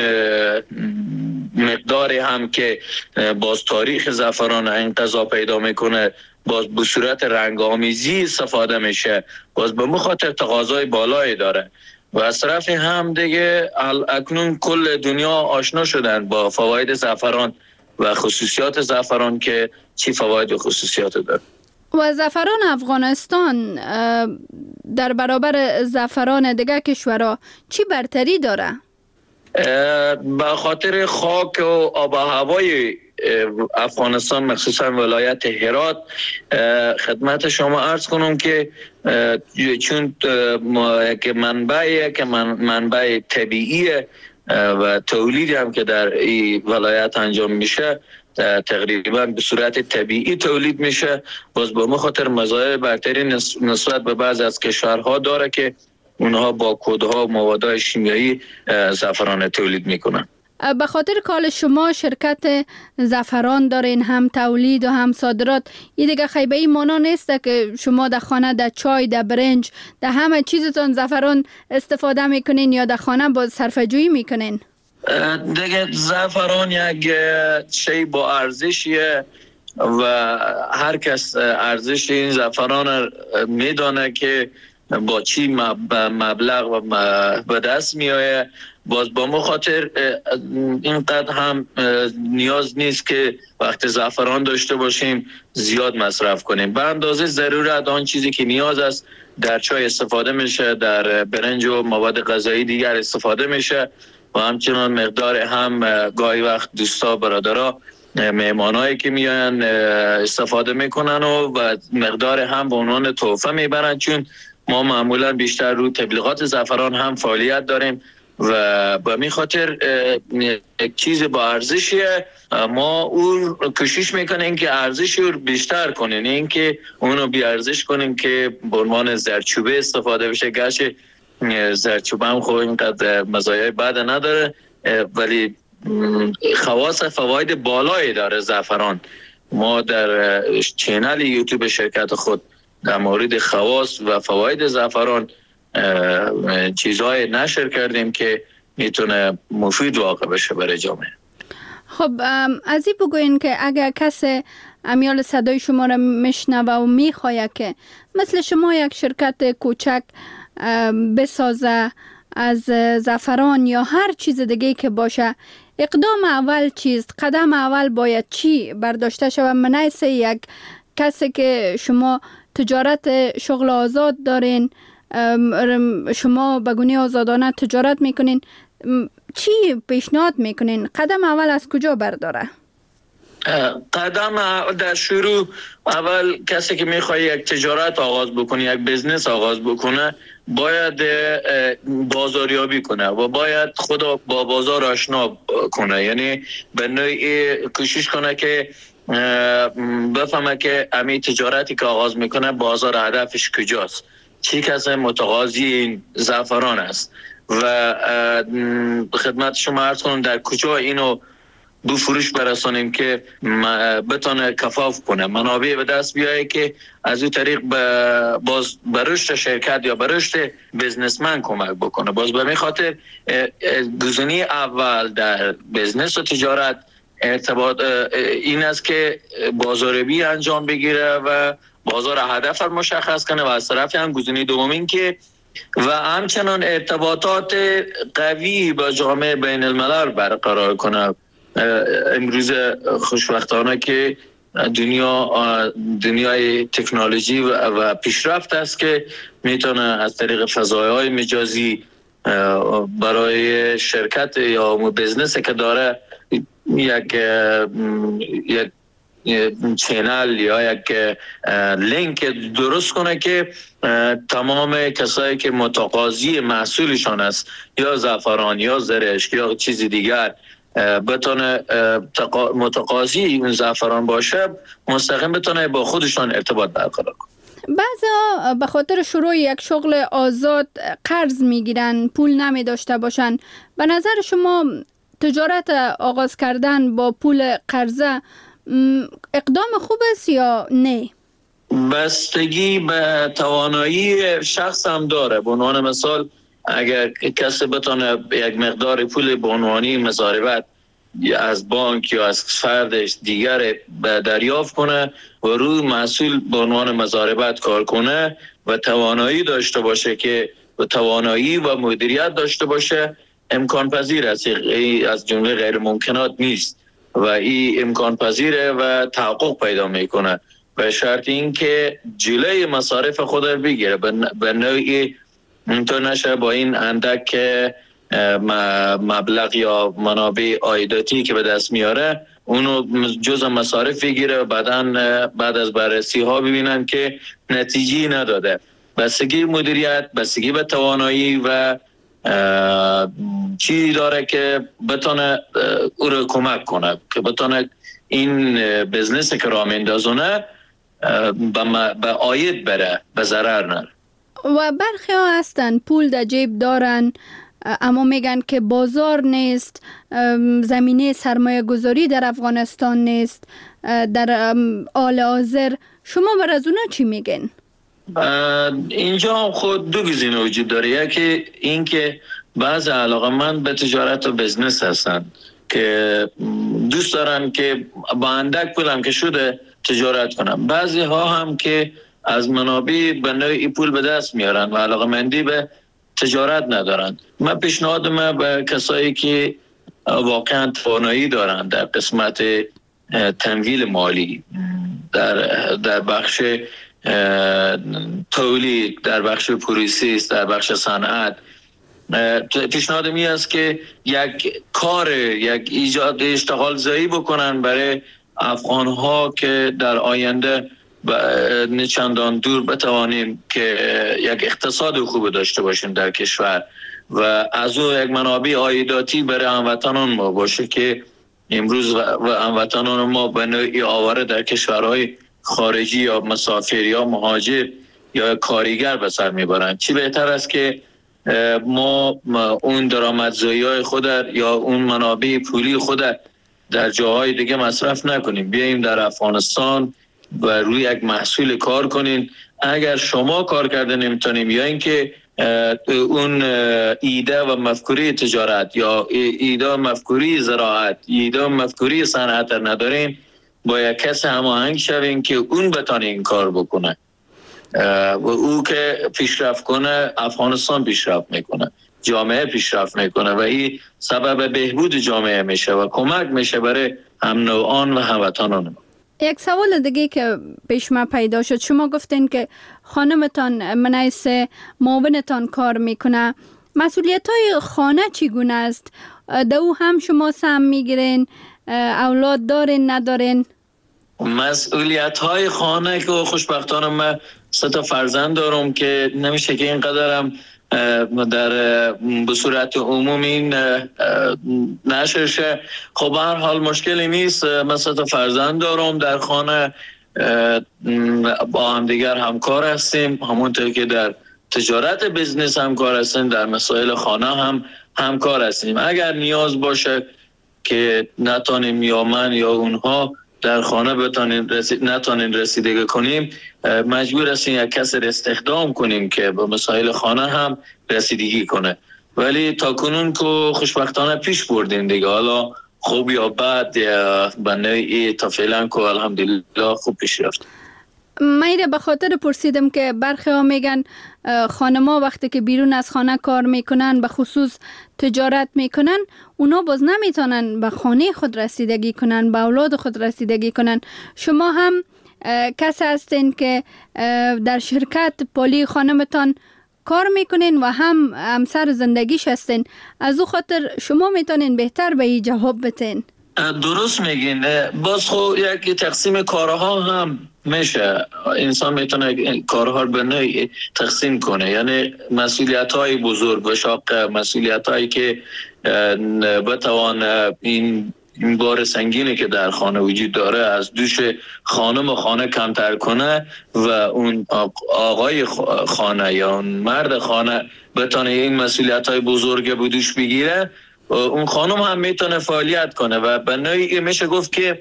مقداری هم که باز تاریخ زعفران این غذا پیدا میکنه باز به صورت رنگ آمیزی استفاده میشه، باز به مخاطر تقاضای بالایی داره و از طرف هم دیگه اکنون کل دنیا آشنا شدن با فواید زعفران و خصوصیات زعفران که چی فواید و خصوصیات داره. و زعفران افغانستان در برابر زعفران دیگه کشورها چی برتری داره؟ به خاطر خاک و آب و هوای افغانستان، مخصوصا ولایت هرات، خدمت شما عرض کنم که چون که منبعی که منبع طبیعیه و تولیدی هم که در این ولایت انجام میشه تقریبا به صورت طبیعی تولید میشه، باز به مخاطر مزایای برتری نسبت به بعض از کشورها داره که اونها با کودها و موادهای شیمیایی زعفران تولید میکنن. به خاطر کال شما شرکت زعفران دارین، هم تولید و هم صادرات، یه دیگه خیبه ای مانا نیسته که شما در خانه در چای، در برنج، در همه چیزتون زعفران استفاده میکنین یا در خانه با صرفه‌جویی میکنین؟ دیگه زعفران یک شی با ارزشیه و هر کس ارزش این زعفران میدانه که با چی مبلغ و به دست میآید. باز با مخاطر اینقدر هم نیاز نیست که وقت زعفران داشته باشیم زیاد مصرف کنیم، به اندازه ضرورت آن چیزی که نیاز است در چای استفاده میشه، در برنج و مواد غذایی دیگر استفاده میشه و همچنان مقدار هم گاهی وقت دوستا برادرها مهمانایی که میان استفاده میکنن و, و مقدار هم به عنوان تحفه میبرن، چون ما معمولا بیشتر رو تبلیغات زعفران هم فعالیت داریم و به می خاطر یک چیز با ارزشیه. ما اون کوشش میکنیم که ارزش رو بیشتر کنیم، این که اونو بی ارزش کنیم که به عنوان زردچوبه استفاده بشه. گرچه زردچوبه هم خب اینقدر مزایای بد نداره ولی خواص فواید بالایی داره زعفران. ما در چینل یوتیوب شرکت خود در مورد خواص و فواید زعفران چیزهای نشر کردیم که میتونه مفید واقع بشه برای جامعه. خب از این بگوین که اگر کسی امیال صدای شما را میشنوه و میخواه که مثل شما یک شرکت کوچک بسازه از زعفران یا هر چیز دیگه که باشه، اقدام اول چیست؟ قدم اول باید چی برداشته شود؟ منیسه یک کسی که شما تجارت شغل آزاد دارین، شما بگونی آزادانه تجارت میکنین، چی پیشنهاد میکنین؟ قدم اول از کجا برداره؟ قدم در شروع اول کسی که میخواد یک تجارت آغاز بکنه، یک بزنس آغاز بکنه، باید بازاریابی کنه و باید خود با بازار آشنا کنه. یعنی به نوعی کوشش کنه که بفهمه که امی تجارتی که آغاز میکنه بازار هدفش کجاست، چی کسی متقاضی این زعفران است و خدمت شما عرض کنم در کجا اینو دو فروش برسانیم که بتونه کفاف کنه، منابع به دست بیایه که از این طریق باز به رشد شرکت یا به رشد بزنسمن کمک بکنه. باز به این خاطر گزینه اول در بزنس و تجارت ارتباط این است که بازاریابی انجام بگیره و بازار هدف رو مشخص کنه و از طرف هم گزینه دوم این که و همچنان ارتباطات قوی با جامعه بین الملل برقرار کنه. امروز خوشبختانه که دنیا دنیای تکنولوژی و پیشرفت است که میتونه از طریق فضایهای مجازی برای شرکت یا بزنسی که داره یک یک چینل یا یک لینک درست کنه که تمام کسایی که متقاضی محصولشان است یا زعفران یا زرشک یا چیزی دیگر بتونه متقاضی این زعفران باشه، مستقیم بتونه با خودشان ارتباط برقرار کنه. بعضا به خاطر شروع یک شغل آزاد قرض میگیرن، پول نمی داشته باشن. به نظر شما تجارت آغاز کردن با پول قرضه اقدام خوب است یا نه؟ بستگی به توانایی شخص هم داره. به عنوان مثال اگر کسی بتونه یک مقدار پول به عنوانی مضاربت از بانک یا از فردش دیگر دریافت کنه و روی محصول به عنوان مضاربت کار کنه و توانایی داشته باشه که و توانایی و مدیریت داشته باشه، امکان پذیر است. از جمله غیر ممکنات نیست و این امکان پذیره و تحقق پیدا میکنه به شرط این که جلوی مصارف خود رو بگیره، به نوعی اینطور نشه با این اندک مبلغ یا منابع عایداتی که به دست میاره اونو جزء مصارف بگیره و بعداً بعد از بررسی ها ببینن که نتیجه نداده. بستگی مدیریت، بستگی به توانایی و چی داره که بتونه او رو کمک کنه که بتونه این بزنس که راه میندازونه به عاید بره، به ضرر نره. و برخی ها هستن پول در جیب دارن اما میگن که بازار نیست، زمینه سرمایه گذاری در افغانستان نیست در حال حاضر. شما بر از اونا چی میگن؟ اینجا خود دو گزینه وجود داره. یکی این که بعض علاقه‌مند به تجارت و بزنس هستن که دوست دارن که با اندک پول هم که شده تجارت کنن. بعضی ها هم که از منابع به نوعی پول به دست میارن و علاقه‌مندی به تجارت ندارن. من پیشنهادم به کسایی که واقعا توانایی دارن در قسمت تمویل مالی، در در بخش تولید، در بخش پروسس، در بخش صنعت، پیشنهادم این است که یک کار، یک ایجاد اشتغال زایی بکنن برای افغان ها که در آینده نه چندان دور بتوانیم که یک اقتصاد خوب داشته باشیم در کشور و از او یک منابع عایداتی برای هموطنان ما باشه که امروز و هموطنان ما به نوعی آواره در کشورهای خارجی یا مسافر یا مهاجر یا کارگر به سر میبرن. چی بهتر است که ما اون درآمدزایی‌های خود یا اون منابع پولی خود در جاهای دیگه مصرف نکنیم، بیاییم در افغانستان و روی یک محصول کار کنین. اگر شما کار کرده نمیتونیم یا اینکه اون ایده و مفکوری تجارت یا ایده و مفکوری زراعت، ایده و مفکوری صنعت ندارین، با یک کس هماهنگ شوین که اون بتونه این کار بکنه و او که پیشرفت کنه افغانستان پیشرفت میکنه، جامعه پیشرفت میکنه و این سبب بهبود جامعه میشه و کمک میشه برای هم نوعان و هموطنان. یک سوال دیگه که پیش ما پیدا شد، شما گفتین که خانمتان منیس معاونتان کار میکنه، مسئولیت های خانه چگونه است؟ دو هم شما سهم میگیرین اولاد دارین ندارین؟ مسئولیت های خانه که خوشبختانه من سه تا فرزند دارم که نمیشه که اینقدرم در به صورت عمومی نشر شه. خب هر حال مشکلی نیست. من سه تا فرزند دارم در خانه، با هم دیگر همکار هستیم، همونطور که در تجارت بزنس همکار هستیم، در مسائل خانه هم همکار هستیم. اگر نیاز باشه که نتانیم یا من یا اونها در خانه بتانیم رسید نتانیم رسیدگی کنیم، مجبور هستیم یک کس استخدام کنیم که به مسائل خانه هم رسیدگی کنه. ولی تا کنون که خوشبختانه پیش بردیم دیگه، حالا خوب یا بد یا بنای تا فعلا که الحمدلله خوب پیش رفت. من به خاطر پرسیدم که برخی ها میگن خانما وقتی که بیرون از خانه کار میکنن، به خصوص تجارت میکنن، اونا باز نمیتونن به خانه خود رسیدگی کنن، به اولاد خود رسیدگی کنن. شما هم کسی هستین که در شرکت پالی خانمتان کار میکنین و هم همسر زندگیش هستین، از او خاطر شما میتونین بهتر به این جواب بتین. درست میگین. باز خو یک تقسیم کارها هم میشه، انسان میتونه کارها رو به نوعی تقسیم کنه، یعنی مسئولیت های بزرگ و شاق، مسئولیت هایی که بتوان این این بار سنگینی که در خانه وجود داره از دوش خانم و خانه کمتر کنه و اون آقای خانه یا اون مرد خانه بتونه این مسئولیت های بزرگ به دوش بگیره، اون خانم هم میتونه فعالیت کنه و به نوعی میشه گفت که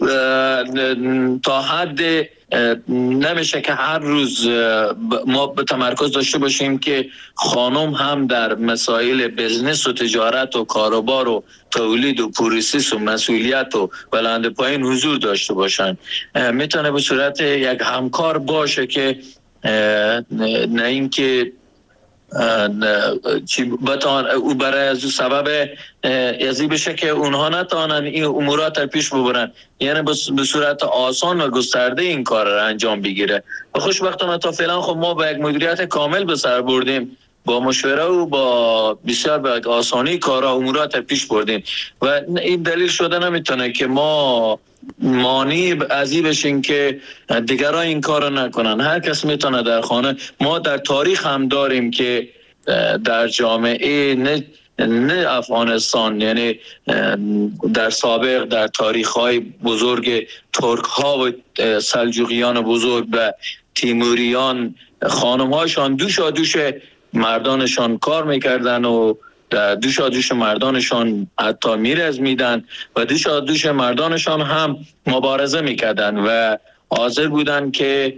تا حد نمیشه که هر روز ما به تمرکز داشته باشیم که خانم هم در مسائل بزنس و تجارت و کاروبار و تولید و پروسس و مسئولیت و بلند پایین حضور داشته باشن. میتونه به صورت یک همکار باشه که نه این که چی بتان او برای از سبب یزی بشه که اونها نتانن این امورات رو پیش ببرن، یعنی به صورت آسان و گسترده این کار رو انجام بگیره. و خوشبختانه تا فعلا خب ما با یک مدیریت کامل به سر بردیم، با مشوره و با بسیار به آسانی کارا امورات رو پیش بردیم و این دلیل شده نمیتونه که ما مانی از این بشین که دیگران این کار رو نکنن. هر کس میتونه در خانه. ما در تاریخ هم داریم که در جامعه نه, نه افغانستان، یعنی در سابق در تاریخ‌های بزرگ ترک ها و سلجوقیان بزرگ و تیموریان، خانم‌هاشان دوشا دوش مردانشان کار میکردن و دوشا دوش مردانشان حتی میرز میدن و دوشا دوش مردانشان هم مبارزه میکردن و حاضر بودن که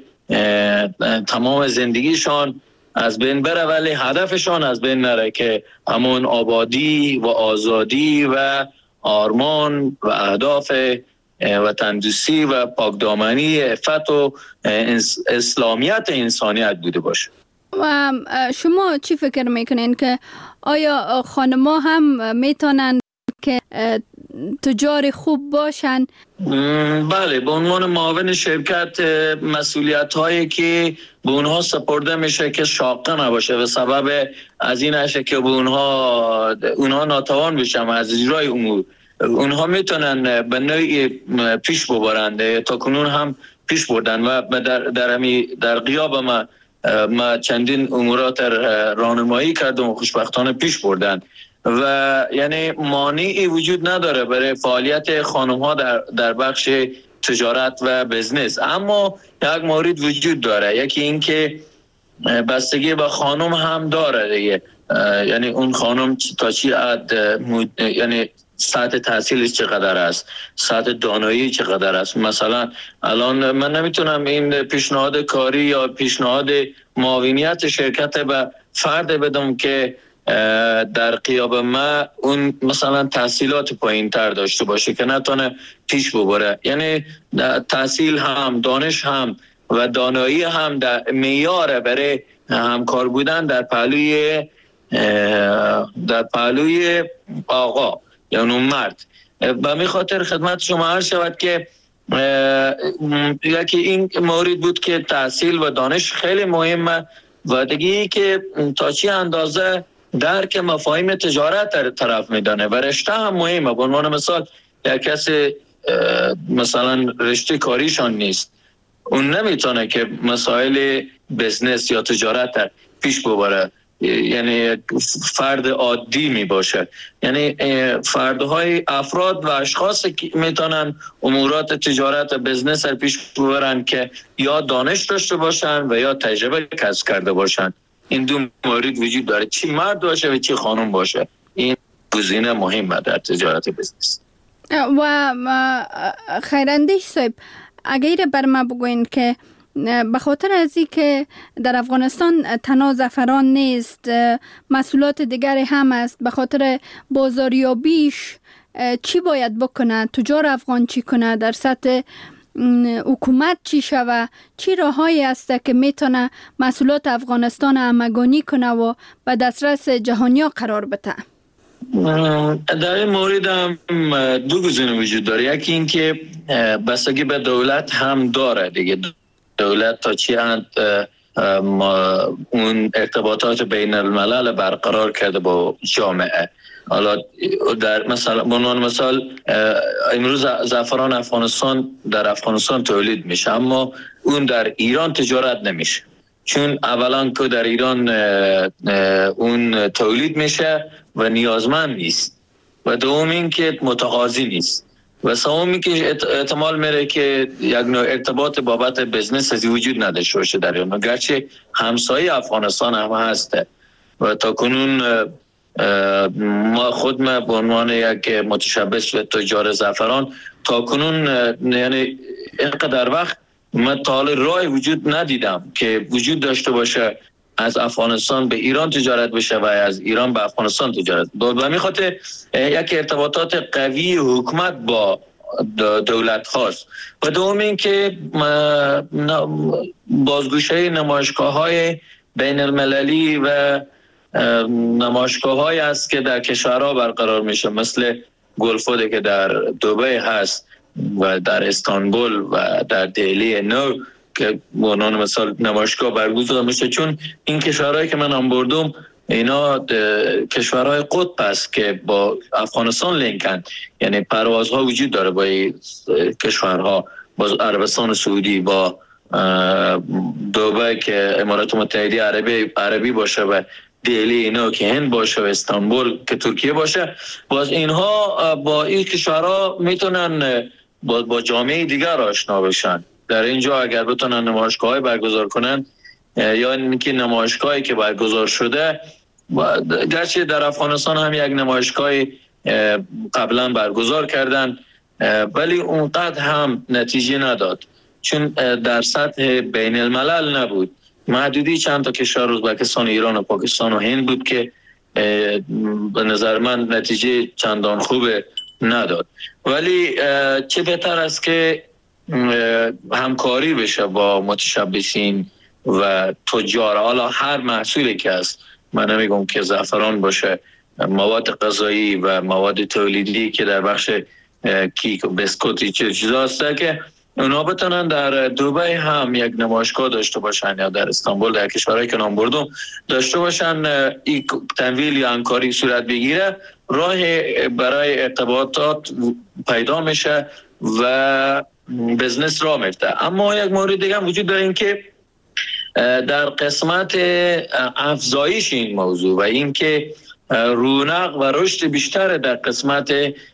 تمام زندگیشان از بین بره ولی هدفشان از بین نره، که همون آبادی و آزادی و آرمان و اهداف و تندرستی و پاکدامنی، عفت و اسلامیت انسانیت بوده باشه. و شما چی فکر میکنین که آیا خانم‌ها هم میتونن که تجار خوب باشن؟ بله، به عنوان معاون شرکت مسئولیت هایی که به اونها سپرده میشه که شاقه نباشه و سبب از این نشه که به اونها اونها ناتوان بشن از اجرای امور، اونها میتونن به نوعی پیش ببرند. تا کنون هم پیش بردن و در در, در غیاب ما ما چندین امورات راهنمایی کردم و خوشبختانه پیش بردن و یعنی مانعی وجود نداره برای فعالیت خانم ها در در بخش تجارت و بزنس. اما یک مورد وجود داره، یکی این که بستگی به خانم هم داره دیگه، یعنی اون خانم تا چی حد یعنی سطح تحصیلش چقدر است، سطح دانایی چقدر است. مثلا الان من نمیتونم این پیشنهاد کاری یا پیشنهاد معاونیت شرکت به فرد بدم که در قیاب ما اون مثلا تحصیلات پایین تر داشته باشه که نتونه پیش ببره. یعنی تحصیل هم، دانش هم و دانایی هم در معیار برای همکار بودن در پهلوی در پهلوی آقا یعنی اون مرد. به می خاطر خدمت شما عرض شود که یکی این مورد بود که تحصیل و دانش خیلی مهمه و دیگه که تا چی اندازه درک مفاهیم تجارت در طرف میدانه و رشته هم مهمه. به عنوان مثال یک کسی مثلا رشته کاریشان نیست، اون نمیتونه که مسائل بزنس یا تجارت پیش ببره، یعنی فرد عادی می باشه. یعنی فردهای افراد و اشخاص که میتونن امورات تجارت و بزنس پیش ببرن که یا دانش داشته باشن و یا تجربه کسب کرده باشن. این دو مورد وجود داره، چی مرد باشه و چی خانم باشه. این گزینه مهمه در تجارت بزنس. و خیراندیش صاحب، اگر بر ما بگوین که به خاطر از این که در افغانستان تنها زعفران نیست، محصولات دیگری هم است، به خاطر بازاریابیش چی باید بکنه؟ تجار افغان چی کنه؟ در سطح حکومت چی شوه؟ چی راههایی است که میتونه محصولات افغانستان همگانی کنه و به دسترس جهانیا قرار بده؟ در این مورد هم دو گزینه وجود داره. یکی این که بستگی به دولت هم داره دیگه. دولت تا چی اند اون ارتباطات بین الملل برقرار کرده با جامعه. حالا در مثلا بنوان مثال امروز زعفران افغانستان در افغانستان تولید میشه، اما اون در ایران تجارت نمیشه، چون اولا که در ایران اون تولید میشه و نیازمند نیست، و دوم این که متقاضی نیست، و سوم این که احتمال میره که یک نوع ارتباط بابت بزنس از وجود نداشته باشه در ایران، گرچه همسایه افغانستان هم هسته. و تا کنون ما خود ما به عنوان یک متشبث و تجار زعفران تا کنون یعنی اینقدر وقت من تا حال راه وجود ندیدم که وجود داشته باشه از افغانستان به ایران تجارت بشه و از ایران به افغانستان تجارت. به می خاطر یک ارتباطات قوی حکومت با دولت هاست. و دوم این که بازگوشه نمایشگاه های بین المللی و نمایشگاه های است که در کشورها برقرار میشه، مثل گلفود که در دبی هست و در استانبول و در دهلی نو که بنان مثال نمایشگاه برگزار میشه، چون این کشورهایی که من هم بردم اینا کشورهای قطب است که با افغانستان لینکن، یعنی پروازها وجود داره با کشورها، با عربستان سعودی، با دبی که امارات متحده عربی عربی باشه و دهلی اینا که هند باشه و استانبول که ترکیه باشه. باز اینها با این کشورها میتونن با, با جامعه دیگر آشنا بشن. در اینجا اگر بتونن نمایشگاه‌های برگزار کنن یا اینکه نمایشگاهی که برگزار شده، گرچه در افغانستان هم یک نمایشگاه قبلا برگزار کردن ولی اونقدر هم نتیجه نداد، چون در سطح بین الملل نبود، محدودی چند تا کشور ازبکستان، ایران و پاکستان و هند بود که به نظر من نتیجه چندان خوب نداد. ولی چه بهتر است که همکاری بشه با متشبثین و تجار، حالا هر محصولی که هست، من نمیگم که زعفران باشه، مواد غذایی و مواد تولیدی که در بخش کیک و بسکوتی چه چیزا هست که اونا بتونن در دبی هم یک نمایشگاه داشته باشن یا در استانبول، در کشورهایی که نام بردم داشته باشن، این تمویل یا همکاری صورت بگیره، راه برای ارتباطات پیدا میشه و بزنس را میفته. اما یک مورد دیگه هم وجود داره، این که در قسمت افزایش این موضوع و این که رونق و رشد بیشتر در قسمت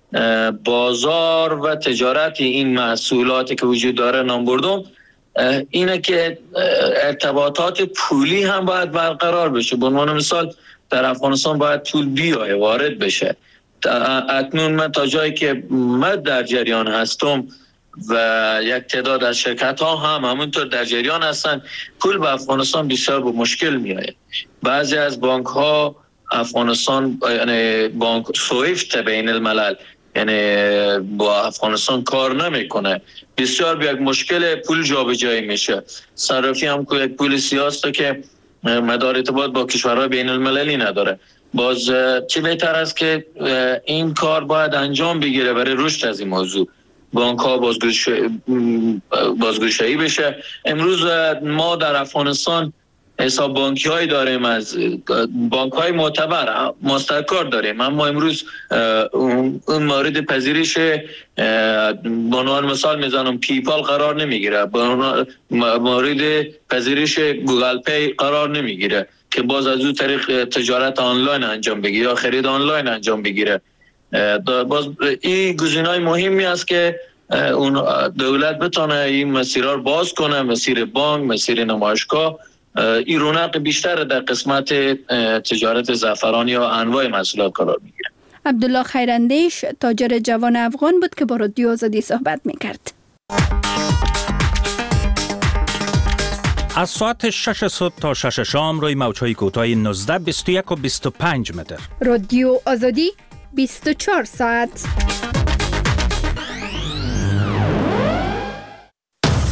بازار و تجارت این محصولاتی که وجود داره نام بردم، اینه که ارتباطات پولی هم باید برقرار بشه. به عنوان مثال در افغانستان باید پول بیای وارد بشه. اکنون من تا جایی که من در جریان هستم و یک تعداد از شرکت ها هم همونطور در جریان هستن، پول به افغانستان بسیار به مشکل می آید. بعضی از بانک ها افغانستان، یعنی بانک سویفت بین الملل، یعنی با افغانستان کار نمیکنه، بسیار به یک مشکل پول جابجایی میشه. صرافی هم که یک پول سیاسته که مدار ارتباط با کشورهای بین المللی نداره. باز چه بهتر است که این کار باید انجام بگیره برای رشد از این موضوع، بانک ها بازگشایی بشه. امروز ما در افغانستان حساب بانکی های داریم، از بانک های معتبر مستقر داریم. اما امروز اون مورد پذیرش به عنوان مثال میزنم پیپال قرار نمیگیره، مورد پذیرش گوگل پی قرار نمیگیره که باز از اون طریق تجارت آنلاین انجام بگیره یا خرید آنلاین انجام بگیره. باز این گزینه‌های مهمی است که اون دولت بتونه این مسیرها رو باز کنه، مسیر بانک، مسیر نمایشگاه، این رونق بیشتر در قسمت تجارت زعفران یا انواع محصولات قرار میگیره. عبدالله خیراندیش تاجر جوان افغان بود که با رادیو آزادی صحبت میکرد. از ساعت شش صبح تا شش شام روی موج‌های کوتاه نوزده، بیست و یک و بیست و پنج متر. رادیو آزادی بیست و چهار ساعت.